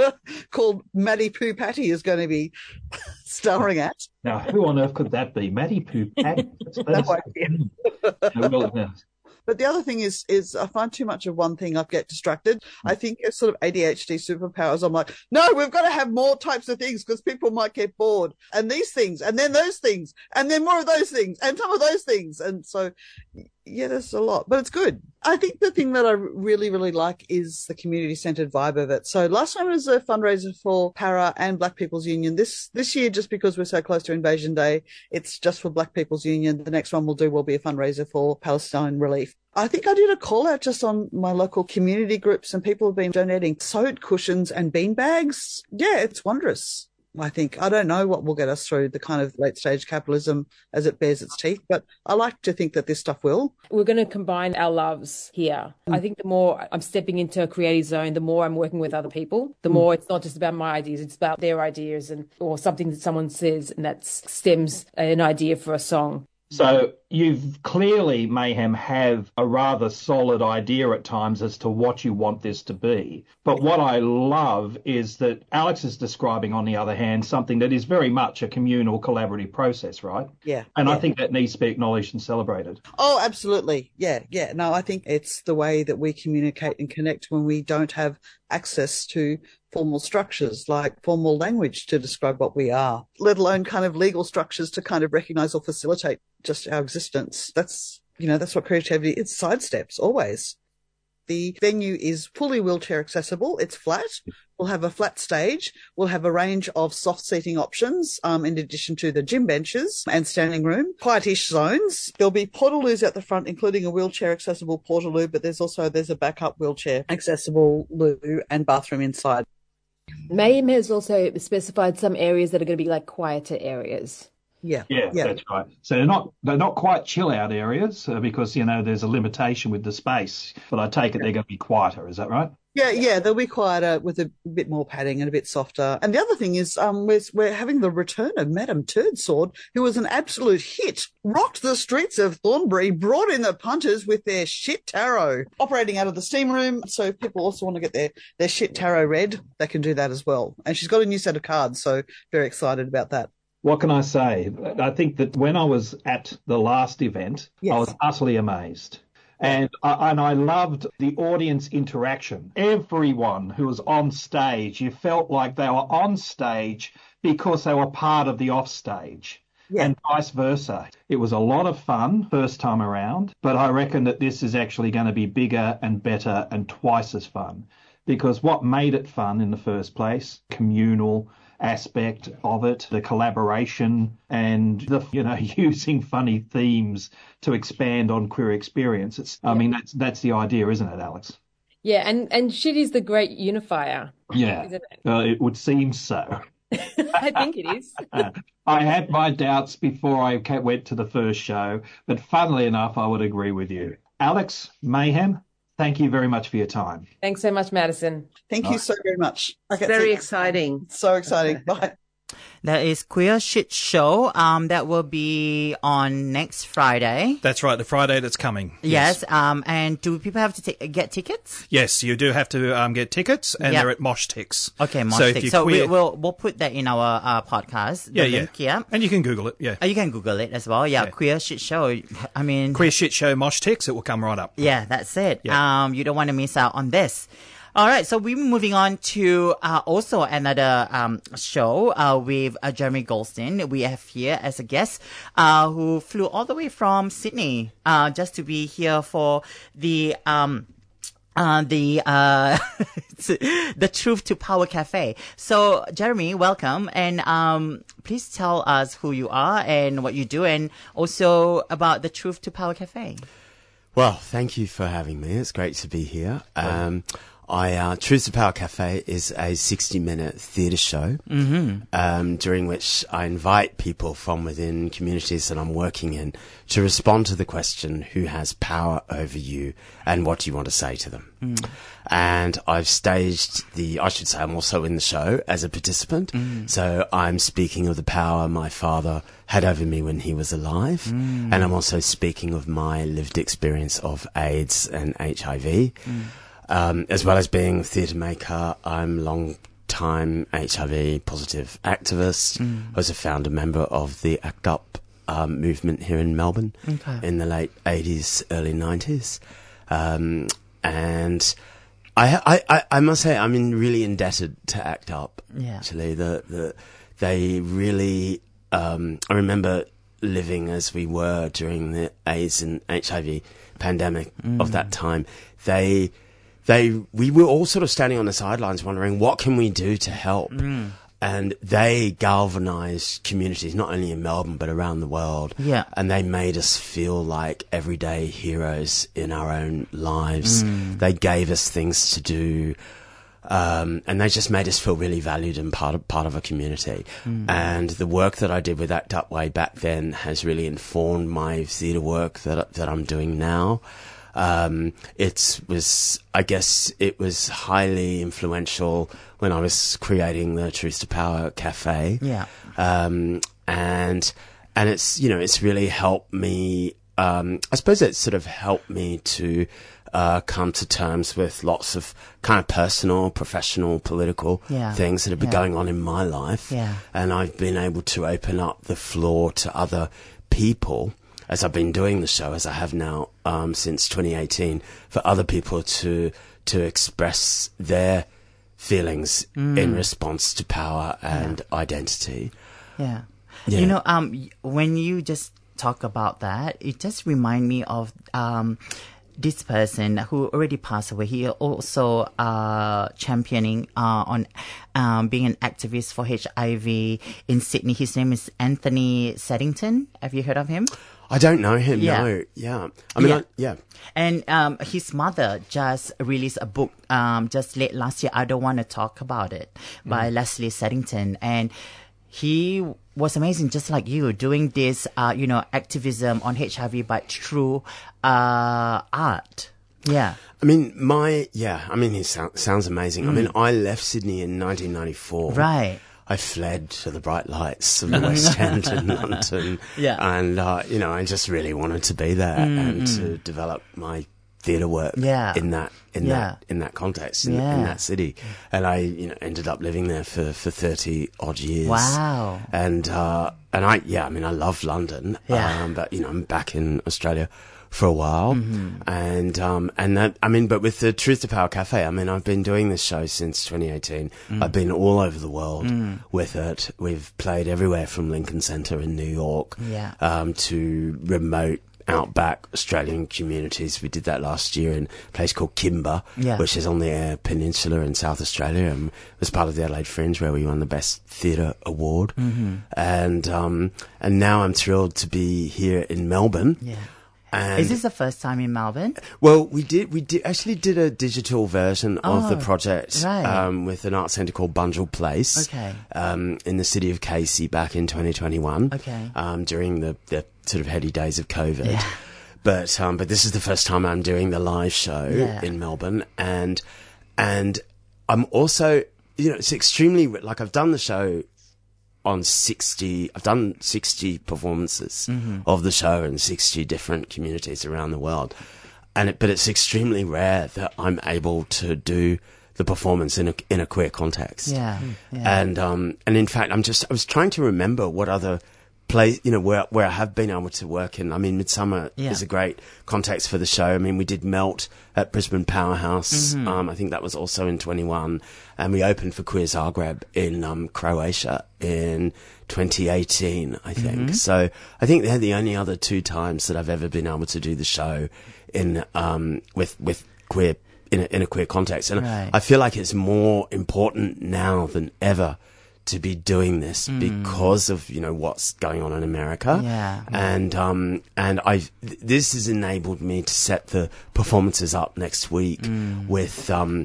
called Maddie Poo Patty is going to be starring at. Now, who on earth could that be? Maddie Poo Patty? That's, that's, no idea. no, well, no. But the other thing is, is I find too much of one thing, I get distracted. I think it's sort of A D H D superpowers. I'm like, no, we've got to have more types of things because people might get bored. And these things, and then those things, and then more of those things, and some of those things. And so, yeah, there's a lot, but it's good. I think the thing that I really, really like is the community-centred vibe of it. So last time was a fundraiser for Para and Black People's Union. This this year, just because we're so close to Invasion Day, it's just for Black People's Union. The next one we'll do will be a fundraiser for Palestine Relief. I think I did a call out just on my local community groups, and people have been donating sewed cushions and bean bags. Yeah, it's wondrous. I think, I don't know what will get us through the kind of late stage capitalism as it bears its teeth, but I like to think that this stuff will. We're going to combine our loves here. Mm. I think the more I'm stepping into a creative zone, the more I'm working with other people, the mm. more it's not just about my ideas, it's about their ideas and or something that someone says and that stems an idea for a song. So you've clearly, Mayhem, have a rather solid idea at times as to what you want this to be. But what I love is that Alex is describing, on the other hand, something that is very much a communal, collaborative process, right? Yeah. And yeah. I think that needs to be acknowledged and celebrated. Oh, absolutely. Yeah, yeah. No, I think it's the way that we communicate and connect when we don't have access to formal structures like formal language to describe what we are, let alone kind of legal structures to kind of recognise or facilitate just our existence. That's, you know, that's what creativity is, sidesteps always. The venue is fully wheelchair accessible. It's flat. We'll have a flat stage. We'll have a range of soft seating options, um, in addition to the gym benches and standing room, quietish zones. There'll be portaloos at the front, including a wheelchair accessible portaloo, but there's also, there's a backup wheelchair accessible loo and bathroom inside. Mayhem has also specified some areas that are going to be like quieter areas. Yeah, yeah, yeah. That's right. So they're not they're not quite chill out areas uh, because you know there's a limitation with the space. But I take it they're going to be quieter. Is that right? Yeah, yeah, they'll be quieter with a bit more padding and a bit softer. And the other thing is, um, we're, we're having the return of Madame Turdsword, who was an absolute hit, rocked the streets of Thornbury, brought in the punters with their shit tarot, operating out of the steam room. So if people also want to get their, their shit tarot read, they can do that as well. And she's got a new set of cards, so very excited about that. What can I say? I think that when I was at the last event, yes. I was utterly amazed. And I, and I loved the audience interaction. Everyone who was on stage, you felt like they were on stage because they were part of the off stage. Yeah. And vice versa. It was a lot of fun first time around, but I reckon that this is actually going to be bigger and better and twice as fun. Because what made it fun in the first place, communal aspect of it, the collaboration and the, you know, using funny themes to expand on queer experience. It's, I yeah. mean, that's that's the idea, isn't it, Alex? Yeah, and, and shit is the great unifier. Yeah, isn't it? Uh, it would seem so. I think it is. I had my doubts before I went to the first show, but funnily enough, I would agree with you. Alex, Mayhem, thank you very much for your time. Thanks so much, Madison. Thank All you right. so very much. It's very exciting. So exciting. Bye. That is Queer Shit Show. Um, that will be on next Friday. That's right, the Friday that's coming. Yes. yes. Um, and do people have to t- get tickets? Yes, you do have to um, get tickets, and yep. they're at Mosh Tix. Okay, Mosh so Tix. So queer... we, we'll we'll put that in our uh, podcast. Yeah, the yeah. Link, yeah. And you can Google it. Yeah. Oh, you can Google it as well. Yeah, yeah. Queer Shit Show. I mean, Queer Shit Show Mosh Tix. It will come right up. Yeah, that's it. Yeah. Um, you don't want to miss out on this. All right, so we're moving on to uh, also another um, show uh, with uh, Jeremy Goldstein. We have here as a guest uh, who flew all the way from Sydney uh, just to be here for the um, uh, the uh, the Truth to Power Cafe. So, Jeremy, welcome, and um, please tell us who you are and what you do, and also about the Truth to Power Cafe. Well, thank you for having me. It's great to be here. Um, I, uh, Truth to Power Cafe is a sixty-minute theatre show mm-hmm. um, during which I invite people from within communities that I'm working in to respond to the question, who has power over you and what do you want to say to them? Mm. And I've staged the, I should say I'm also in the show as a participant. Mm. So I'm speaking of the power my father had over me when he was alive. Mm. And I'm also speaking of my lived experience of AIDS and H I V. Mm. Um, as well as being a theatre maker, I'm a long-time H I V positive activist. Mm. I was a founder member of the ACT UP um, movement here in Melbourne okay. in the late eighties, early nineties. Um, and I, I, I, I must say I'm in really indebted to ACT UP, yeah. actually. The, the, they really... Um, I remember living as we were during the AIDS and H I V pandemic mm. of that time. They... They, we were all sort of standing on the sidelines wondering, what can we do to help? Mm. And they galvanized communities, not only in Melbourne, but around the world. Yeah. And they made us feel like everyday heroes in our own lives. Mm. They gave us things to do. Um, and they just made us feel really valued and part of, part of a community. Mm. And the work that I did with ACT UP way back then has really informed my theatre work that, that I'm doing now. Um, it was, I guess it was highly influential when I was creating the Truth to Power Cafe. Yeah. Um, and, and it's, you know, it's really helped me, um, I suppose it's sort of helped me to, uh, come to terms with lots of kind of personal, professional, political yeah. things that have been yeah. going on in my life. Yeah. And I've been able to open up the floor to other people, as I've been doing the show, as I have now um, since twenty eighteen, for other people to to express their feelings mm. in response to power and yeah. identity. Yeah. yeah. You know, um, when you just talk about that, it just remind me of um, this person who already passed away. He also uh, championing uh, on um, being an activist for H I V in Sydney. His name is Anthony Seddington. Have you heard of him? I don't know him, yeah. no. Yeah. I mean, yeah. I, yeah. And um, his mother just released a book um, just late last year, I Don't Want to Talk About It, by mm. Leslie Seddington. And he was amazing, just like you, doing this, uh, you know, activism on H I V, but through uh, art. Yeah. I mean, my, yeah, I mean, it so- sounds amazing. Mm. I mean, I left Sydney in nineteen ninety-four. Right. I fled to the bright lights of the West End in London. Yeah. And, uh, you know, I just really wanted to be there Mm, and mm. to develop my theatre work Yeah. in that, in Yeah. that, in that context, in, Yeah. in that city. And I, you know, ended up living there for, for thirty odd years. Wow. And, uh, and I, yeah, I mean, I love London. Yeah. Um, but, you know, I'm back in Australia for a while. Mhm. And, um, and that, I mean, but with the Truth to Power Cafe, I mean, I've been doing this show since twenty eighteen. Mm. I've been all over the world Mm. with it. We've played everywhere from Lincoln Center in New York, Yeah. um, to remote outback Australian communities. We did that last year in a place called Kimber, Yeah. which is on the Eyre Peninsula in South Australia, and was part of the Adelaide Fringe where we won the Best Theatre Award. Mhm. And, um, and now I'm thrilled to be here in Melbourne. Yeah. And Is this the first time in Melbourne? well, we did we did actually did a digital version of the Oh, project right. um, with an art centre called Bunjil Place, Okay. um, in the city of Casey back in twenty twenty-one, Okay. um, during the, the sort of heady days of COVID. Yeah. But um, but this is the first time I'm doing the live show Yeah. in Melbourne, and and I'm also, you know, it's extremely, like, I've done the show on sixty, I've done sixty performances Mhm. of the show in sixty different communities around the world. And it, but it's extremely rare that I'm able to do the performance in a, in a queer context. Yeah, Mm. yeah. And, um, and in fact, I'm just, I was trying to remember what other place, you know, where, where I have been able to work in. I mean, Midsummer Yeah. is a great context for the show. I mean, we did Melt at Brisbane Powerhouse. Mhm. Um, I think that was also in twenty-one. And we opened for Queer Zagreb in, um, Croatia in twenty eighteen, I think. Mhm. So I think they're the only other two times that I've ever been able to do the show in, um, with, with queer, in a, in a queer context. And Right. I feel like it's more important now than ever to be doing this Mm. because of, you know, what's going on in America. Yeah. And, um, and I've, th- this has enabled me to set the performances up next week Mm. with, um,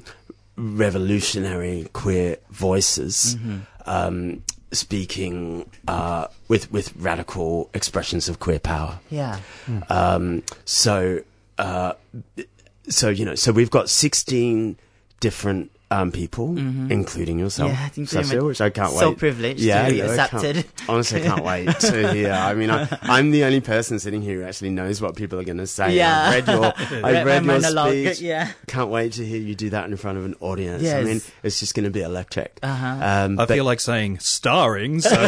revolutionary queer voices, Mhm. um, speaking, uh, with, with radical expressions of queer power. Yeah. Um, so, uh, so, you know, so we've got sixteen different, um, people, Mhm. including yourself, Yeah, I think so. Cecile, which I can't wait. So privileged yeah, to be yeah, I can't- accepted. honestly, I can't wait to hear. I mean, I, I'm the only person sitting here who actually knows what people are going to say. Yeah. I've read your, Read I've read my your monologue, speech. yeah. Can't wait to hear you do that in front of an audience. I Yes. mean, it's just going to be electric. Uh-huh. Um, I but- feel like saying starring Social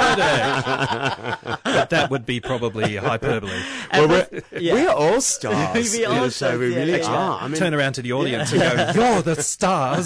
Saturday, but that would be probably hyperbole. Well, we're, Yeah. we are all stars We in all the show. stars, We yeah, really yeah. are. I mean, Turn around to the audience and go, "You're the stars."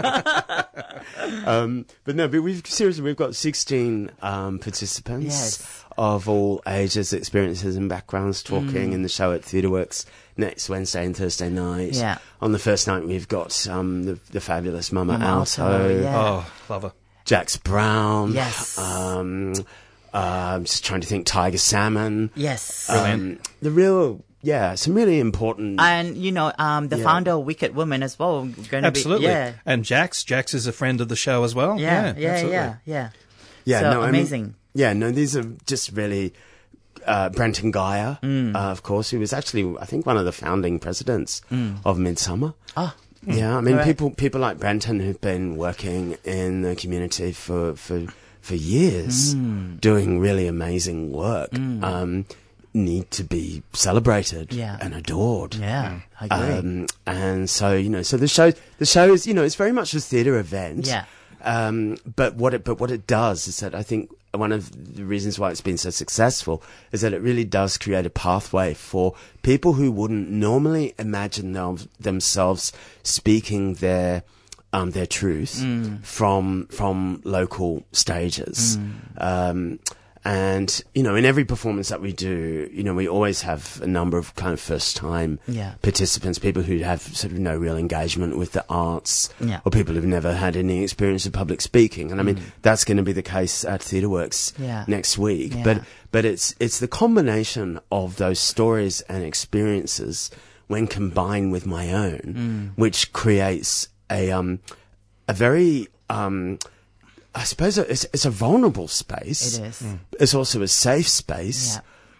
um, but no, but we've seriously we've got sixteen um, participants Yes. of all ages, experiences, and backgrounds talking Mm. in the show at TheatreWorks next Wednesday and Thursday night. Yeah. On the first night, we've got um, the, the fabulous Mama, Mama Alto, Alto, yeah. Oh, love her. Jax Brown. Yes. Um, uh, I'm just trying to think. Tiger Salmon. Yes. Um, the real, yeah, some really important. And, you know, um, the Yeah. founder of Wicked Woman as well. Gonna Absolutely. Be, yeah. And Jax, Jax is a friend of the show as well. Yeah, yeah, absolutely. yeah, yeah. Yeah, So no, I mean, amazing. yeah, no, these are just really. Uh, Brenton Geyer, Mm. uh, of course, who was actually, I think, one of the founding presidents Mm. of Midsummer. Ah. Yeah, I mean, Correct. people people like Brenton who've been working in the community for for for years, Mm. doing really amazing work, Mm. um, need to be celebrated Yeah. and adored. Yeah, I agree. Um, and so you know, so the show the show is, you know, it's very much a theatre event. Yeah. Um, but what it but what it does is that I think one of the reasons why it's been so successful is that it really does create a pathway for people who wouldn't normally imagine them, themselves speaking their um, their truth Mm. from from local stages. Mm. Um, and, you know, in every performance that we do, you know, we always have a number of kind of first time Yeah. participants, people who have sort of no real engagement with the arts, Yeah. or people who've never had any experience of public speaking. And I mean, Mm. that's going to be the case at TheatreWorks Yeah. next week. Yeah. But but it's it's the combination of those stories and experiences when combined with my own, Mm. which creates a um a very um I suppose it's, it's a vulnerable space. It is. Mm. It's also a safe space. Yeah.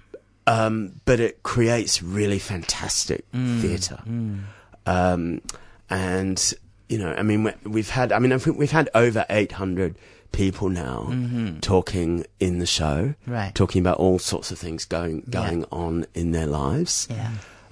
Um, but it creates really fantastic Mm. theatre. Mm. Um, and, you know, I mean, we- we've had, I mean, I think we've had over eight hundred people now Mhm. talking in the show, Right. talking about all sorts of things going, Yeah. going on in their lives. Yeah.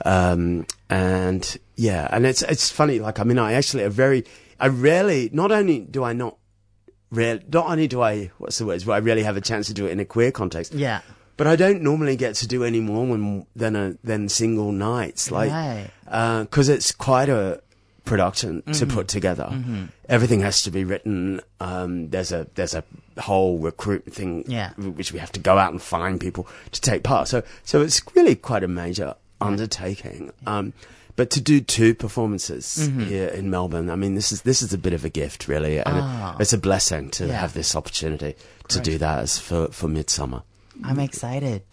Um, and yeah, and it's, it's funny, like, I mean, I actually, a very, I rarely, not only do I not, rare, not only do I, what's the words, but I rarely have a chance to do it in a queer context. Yeah. But I don't normally get to do any more than, than a, than single nights, like, Right. uh, cause it's quite a production to Mhm. put together. Mhm. Everything has to be written. Um, there's a, there's a whole recruit thing, Yeah. which we have to go out and find people to take part. So, so it's really quite a major undertaking. Um, but to do two performances Mhm. here in Melbourne, I mean, this is, this is a bit of a gift, really. And Ah. it, it's a blessing to Yeah. have this opportunity to Great. do that as for, for Midsummer. I'm excited.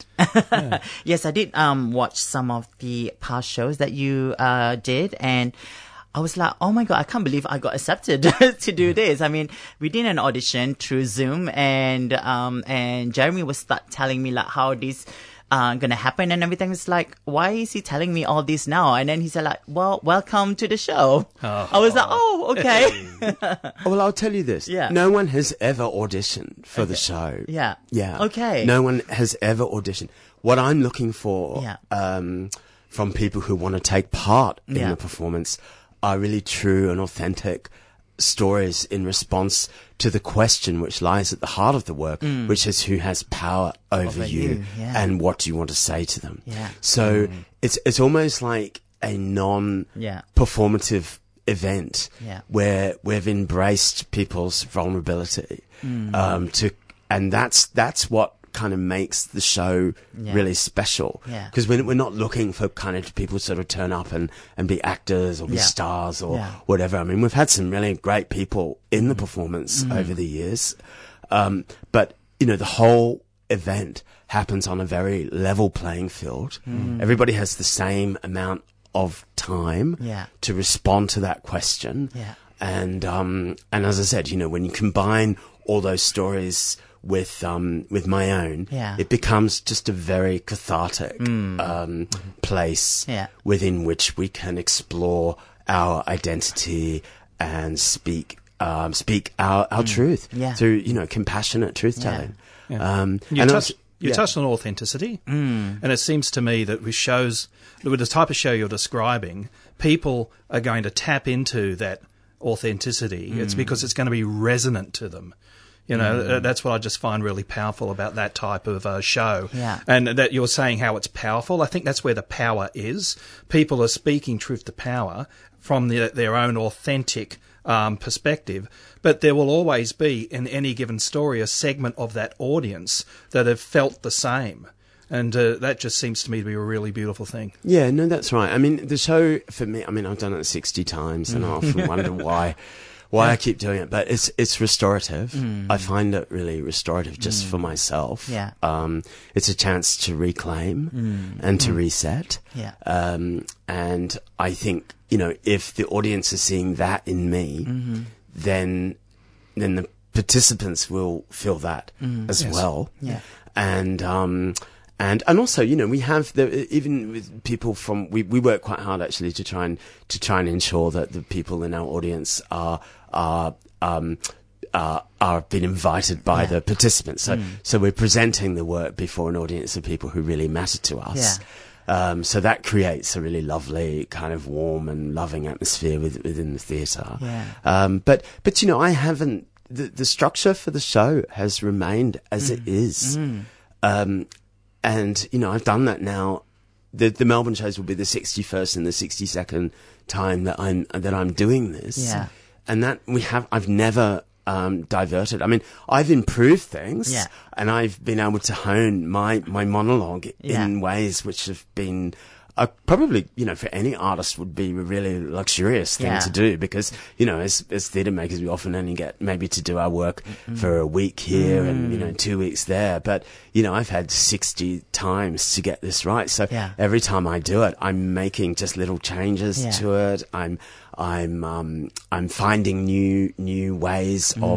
Yes, I did um watch some of the past shows that you uh did, and I was like, oh my God, I can't believe I got accepted to do this. I mean, we did an audition through Zoom, and um and Jeremy was start telling me like how this uh gonna happen and everything. It's like, why is he telling me all this now? And then he said like, well, welcome to the show. Oh. I was like, oh, okay. Well, I'll tell you this. Yeah. No one has ever auditioned for the show. Yeah. Yeah. Okay. No one has ever auditioned. What I'm looking for Yeah. um, from people who want to take part in Yeah. the performance are really true and authentic stories in response to the question which lies at the heart of the work, Mm. which is who has power over, Over you, you, yeah. and what do you want to say to them. Yeah. So Mm. it's it's almost like a non Yeah. performative event Yeah. where we've embraced people's vulnerability Mm. um, to, and that's that's what kind of makes the show Yeah. really special. Yeah. Because we're, we're not looking for kind of people to sort of turn up and, and be actors or be Yeah. stars or Yeah. whatever. I mean, we've had some really great people in the performance Mm. over the years. Um, but, you know, the whole event happens on a very level playing field. Mm. Everybody has the same amount of time Yeah. to respond to that question. Yeah. And, um, and as I said, you know, when you combine all those stories with, um, with my own, Yeah. it becomes just a very cathartic, Mm. um, place Yeah. within which we can explore our identity and speak, um, speak our, our Mm. truth Yeah. through, you know, compassionate truth telling. Yeah. Um, You, and touch, also- you yeah. touched on authenticity, Mm. and it seems to me that with shows, with the type of show you're describing, people are going to tap into that authenticity. It's Mm. because it's going to be resonant to them. You know, Mm. uh, that's what I just find really powerful about that type of uh, show. Yeah. And that you're saying how it's powerful. I think that's where the power is. People are speaking truth to power from their, their own authentic um, perspective. But there will always be, in any given story, a segment of that audience that have felt the same. And uh, that just seems to me to be a really beautiful thing. Yeah, no, that's right. I mean, the show, for me, I mean, I've done it sixty times and I often wonder why why Yeah. I keep doing it. But it's it's restorative. Mm. I find it really restorative just Mm. for myself. Yeah. Um, it's a chance to reclaim Mm. and to Mm. reset. Yeah. Um, and I think, you know, if the audience is seeing that in me, Mhm. then then the participants will feel that Mm. as Yes. well. Yeah. And um, and and also, you know, we have the even with people from we, we work quite hard actually to try and to try and ensure that the people in our audience are are um are are been invited by Yeah. the participants. So Mm. so we're presenting the work before an audience of people who really matter to us. Um, so that creates a really lovely kind of warm and loving atmosphere with, within the theatre. Yeah. Um, but but you know, I haven't the the structure for the show has remained as Mm. it is. Mm. Um, and, you know, I've done that now. The, the Melbourne shows will be the sixty-first and the sixty-second time that I'm, that I'm doing this. Yeah. And that we have, I've never, um, diverted. I mean, I've improved things. Yeah. And I've been able to hone my, my monologue Yeah. in ways which have been, uh, probably, you know, for any artist would be a really luxurious thing Yeah. to do because, you know, as, as theatre makers, we often only get maybe to do our work Mm. for a week here and, you know, Mm. two weeks there. But, you know, I've had sixty times to get this right. So Yeah. every time I do it, I'm making just little changes Yeah. to it. I'm, I'm, um, I'm finding new, new ways of,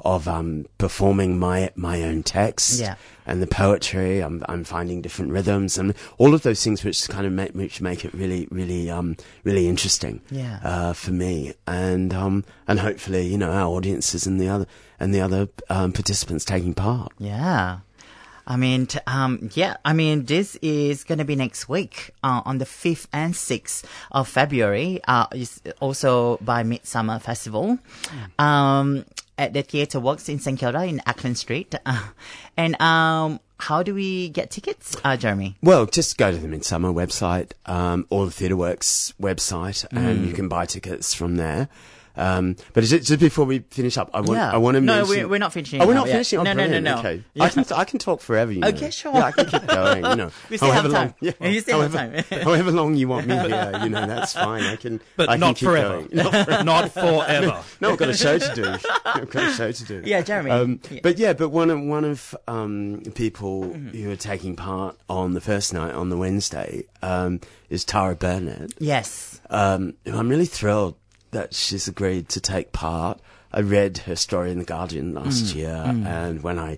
of um, performing my my own text Yeah. and the poetry. I'm I'm finding different rhythms and all of those things, which kind of make which make it really really um really interesting. Yeah. Uh, for me, and um and hopefully you know our audiences and the other and the other um, participants taking part. Yeah. I mean, t- um, yeah, I mean, this is going to be next week, uh, on the fifth and sixth of February, uh, is also by Midsummer Festival, um, at the Theatre Works in Saint Kilda in Auckland Street. Uh, and, um, how do we get tickets, uh, Jeremy? Well, just go to the Midsummer website, um, or the TheatreWorks website, and Mm. you can buy tickets from there. Um, but just, just before we finish up, I want, Yeah. I want to No, mention... we're- we're not finishing Oh, we're now not yet. finishing? Oh, No, no, no, brilliant. no. Okay. Yeah. I can, I can talk forever, you know. Okay, sure. Yeah, I can keep going, you know. We still have However time. long- yeah, You still have however, time. however long you want me here, you know, that's fine. I can, But I can not keep forever. going. Not for- not forever. No, I've got a show to do. I've got a show to do. Yeah, Jeremy. Um, Yeah. But yeah, but one of, one of, um, people who are taking part on the first night, on the Wednesday, um, is Tara Burnett. Yes. Um, who I'm really thrilled that she's agreed to take part. I read her story in The Guardian last Mm, year, mm. and when I,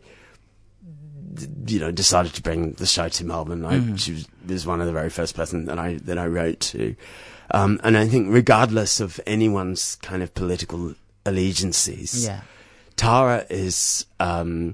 d- you know, decided to bring the show to Melbourne, I, Mm. she was, was one of the very first person that I that I wrote to. Um, and I think regardless of anyone's kind of political allegiances, Yeah. Tara is um,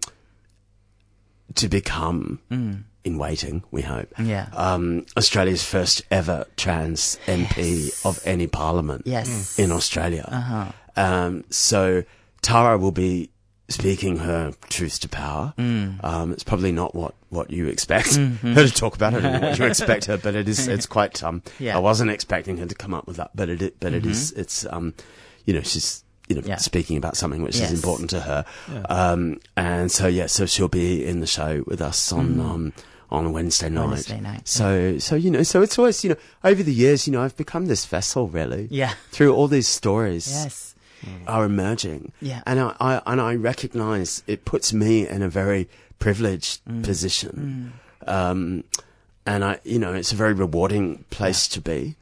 to become, Mm. in waiting, we hope, Yeah. um, Australia's first ever trans M P of any parliament Yes. in Australia. Uh-huh. Um, so Tara will be speaking her truth to power. Mm. Um, it's probably not what, what you expect Mhm. her to talk about. I don't know what you expect her, but it is, it's quite, um, Yeah. I wasn't expecting her to come up with that, but it, but it Mhm. is, it's, um, you know, she's, you know, Yeah. speaking about something which Yes. is important to her. Yeah. Um, and so, yeah, so she'll be in the show with us on, Mm. um, on Wednesday night. Wednesday night, So, so, you know, so it's always, you know, over the years, you know, I've become this vessel really. Yeah. Through all these stories. Yes. Are emerging. Yeah. And I, I, and I recognize it puts me in a very privileged Mm. position. Um, and I, you know, it's a very rewarding place to be.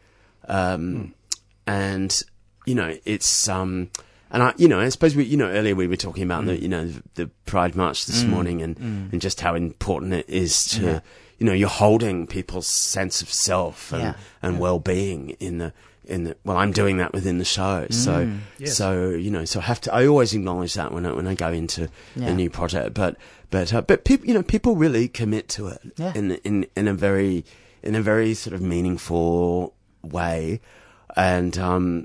Um, and, you know, it's, um, and I, you know, I suppose we, you know, earlier we were talking about the, you know, the, the Pride March this Mm. morning and, Mm. and just how important it is to, Yeah. you know, you're holding people's sense of self and, Yeah. and Yeah. well-being in the, in the, well, I'm doing that within the show. So, Mm. Yes. so, you know, so I have to, I always acknowledge that when I, when I go into Yeah. a new project, but, but, uh, but people, you know, people really commit to it Yeah. in, in, in a very, in a very sort of meaningful way. And, um,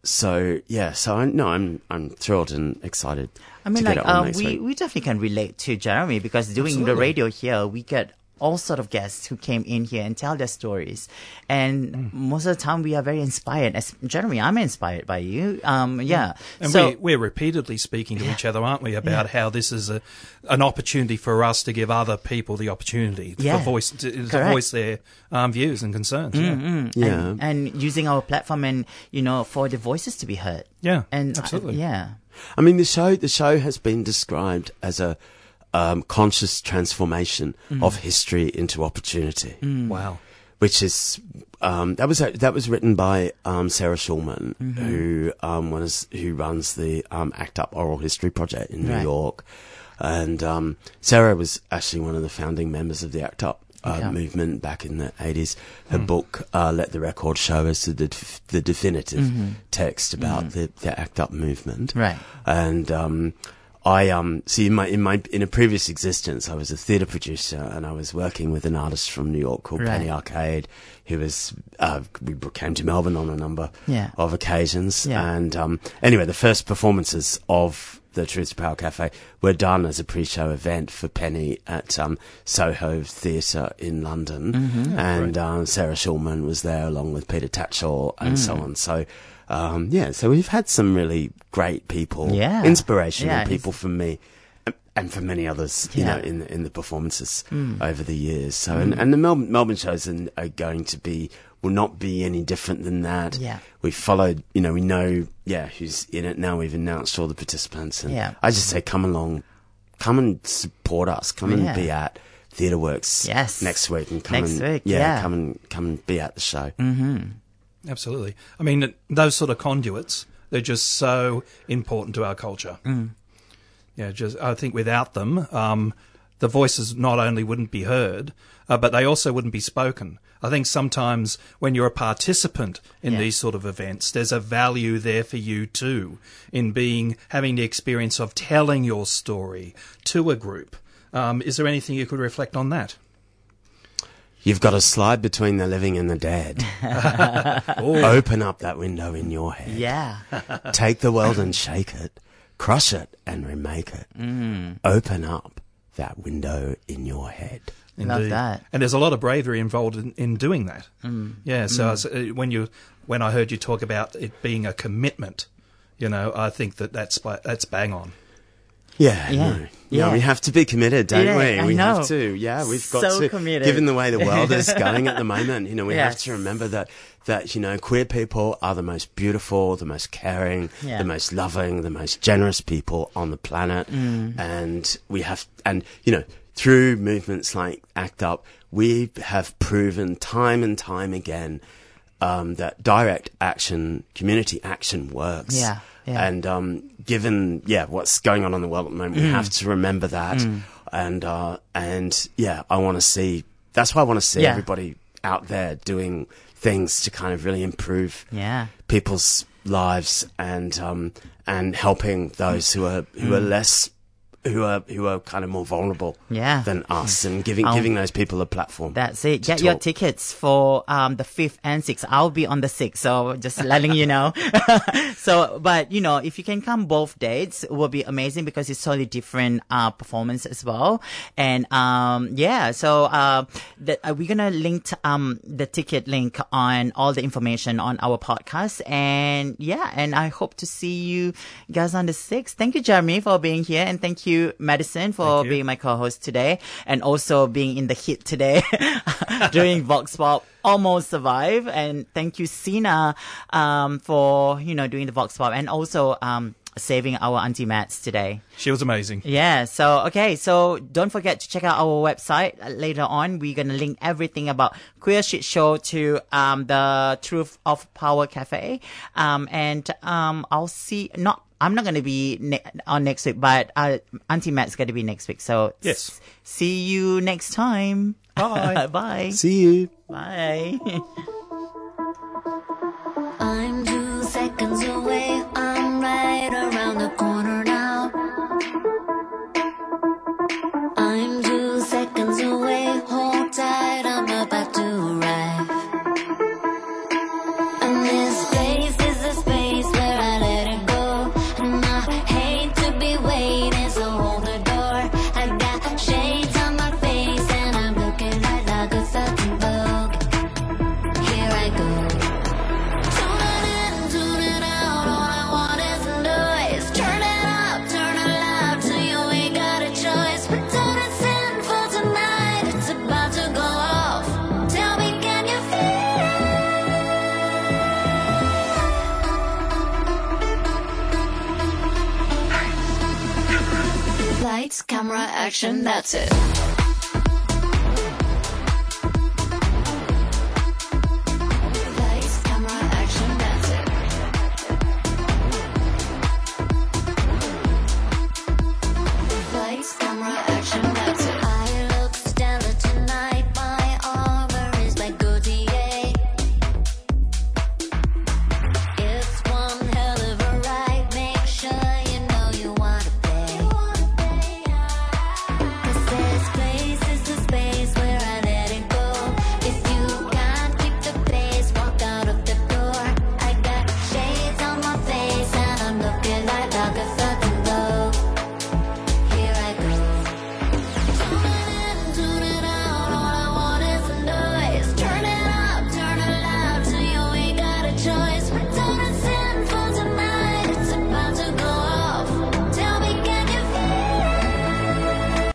so yeah, so I no, I'm I'm thrilled and excited. I mean, to get like, it on um, next we, week. we definitely can relate to Jeremy because doing the Absolutely. radio here, we get all sort of guests who came in here and tell their stories. And Mm. most of the time we are very inspired. As Jeremy, I'm inspired by you. Um, yeah. And so, we, we're repeatedly speaking to each other, aren't we, about how this is a, an opportunity for us to give other people the opportunity Yeah. for voice, to, to Correct. voice their um, views and concerns. Mm, Yeah. mm. Yeah. And, and using our platform and, you know, for the voices to be heard. Yeah, And uh, absolutely. yeah. I mean, the show the show has been described as a um, conscious transformation Mm. of history into opportunity. Mm. Wow. Which is um, that was that was written by um, Sarah Schulman, Mhm. who um, was who runs the um, ACT UP Oral History Project in New Right. York, and um, Sarah was actually one of the founding members of the ACT UP uh, Yeah. movement back in the eighties. Her Mm. book uh, "Let the Record Show" is the, def- the definitive Mhm. text about Mhm. the, the ACT UP movement, Right. and um, I um see in my in my in a previous existence I was a theatre producer and I was working with an artist from New York called Right. Penny Arcade, who was uh, we came to Melbourne on a number Yeah. of occasions, Yeah. and um anyway the first performances of the Truth to Power Cafe were done as a pre-show event for Penny at um, Soho Theatre in London, Mhm. and um, Sarah Schulman was there along with Peter Tatchell and so Mm. on. So. Um, yeah, so we've had some really great people, Yeah. inspirational Yeah, it's- people for me, and- and for many others, you Yeah. know, in the, in the performances Mm. over the years. So, Mm. and, and the Melbourne, Melbourne shows are, are going to be, will not be any different than that. Yeah. We've followed, you know, we know, yeah, who's in it now. We've announced all the participants, and Yeah. I just say, come along, come and support us, come and Yeah. be at TheatreWorks Yes. next week, and come Next and week, yeah, yeah. come and come and be at the show. Mm-hmm. Absolutely. I mean, those sort of conduits, they're just so important to our culture. Mm. Yeah, just I think without them, um, the voices not only wouldn't be heard, uh, but they also wouldn't be spoken. I think sometimes when you're a participant in Yeah. these sort of events, there's a value there for you too in being having the experience of telling your story to a group. Um, is there anything you could reflect on that? You've got to slide between the living and the dead. Open up that window in your head. Yeah. Take the world and shake it. Crush it and remake it. Mm. Open up that window in your head. Love Indeed. that. And there's a lot of bravery involved in, in doing that. Mm. Yeah, so Mm. I was, uh, when you when I heard you talk about it being a commitment, you know, I think that that's ba- that's bang on. Yeah, Yeah. no. Yeah. No, we have to be committed, don't Yeah, we? I we know. have to. Yeah, we've got So to. committed. Given the way the world is going at the moment, you know, we Yes. have to remember that that you know, queer people are the most beautiful, the most caring, Yeah. the most loving, the most generous people on the planet, Mm. and we have and you know, through movements like ACT UP, we have proven time and time again um, that direct action, community action works. Yeah, yeah. And um, given, yeah, what's going on in the world at the moment, we Mm. have to remember that. Mm. And, uh, and yeah, I want to see, that's why I want to see Yeah. everybody out there doing things to kind of really improve Yeah. people's lives and, um, and helping those who are, who are Mm. less, who are, who are kind of more vulnerable Yeah. than us and giving, Um, giving those people a platform. That's it. to Get your talk. tickets for um the fifth and sixth. I'll be on the sixth, so just letting you know. So, but you know, if you can come both dates, it will be amazing because it's totally different uh performance as well. And um yeah, so uh, the, uh we're gonna link t- um the ticket link on all the information on our podcast. And yeah, and I hope to see you guys on the sixth. Thank you, Jeremy, for being here, and thank you, Madison, for Thank you. being my co-host today, and also being in the hit today during Vox Pop. Almost survive. And thank you, Sina, um, for you know doing the Vox Pop, and also um saving our Auntie Mats today. She was amazing. Yeah. So, okay. So don't forget to check out our website uh, later on. We're going to link everything about Queer Shit Show to, um, the Truth of Power Cafe. Um, and, um, I'll see, not, I'm not going to be ne- on next week, but, uh, Auntie Matt's going to be next week. So Yes. s- see you next time. Bye. Bye. See you. Bye. I'm two seconds away, I'm right around the corner now. I'm two seconds away, hold tight, I'm about to arrive. And this space is a space where I let it go. And I hate to be waiting, so hold the door. I got shades on my face and I'm looking right like a fucking Vogue. Here I go. Tune it in, tune it out, all I want is noise. Turn it up, turn it loud, till you ain't got a choice. Pretend it's in for tonight, it's about to go off. Tell me, can you feel it? Lights, camera, action, that's it.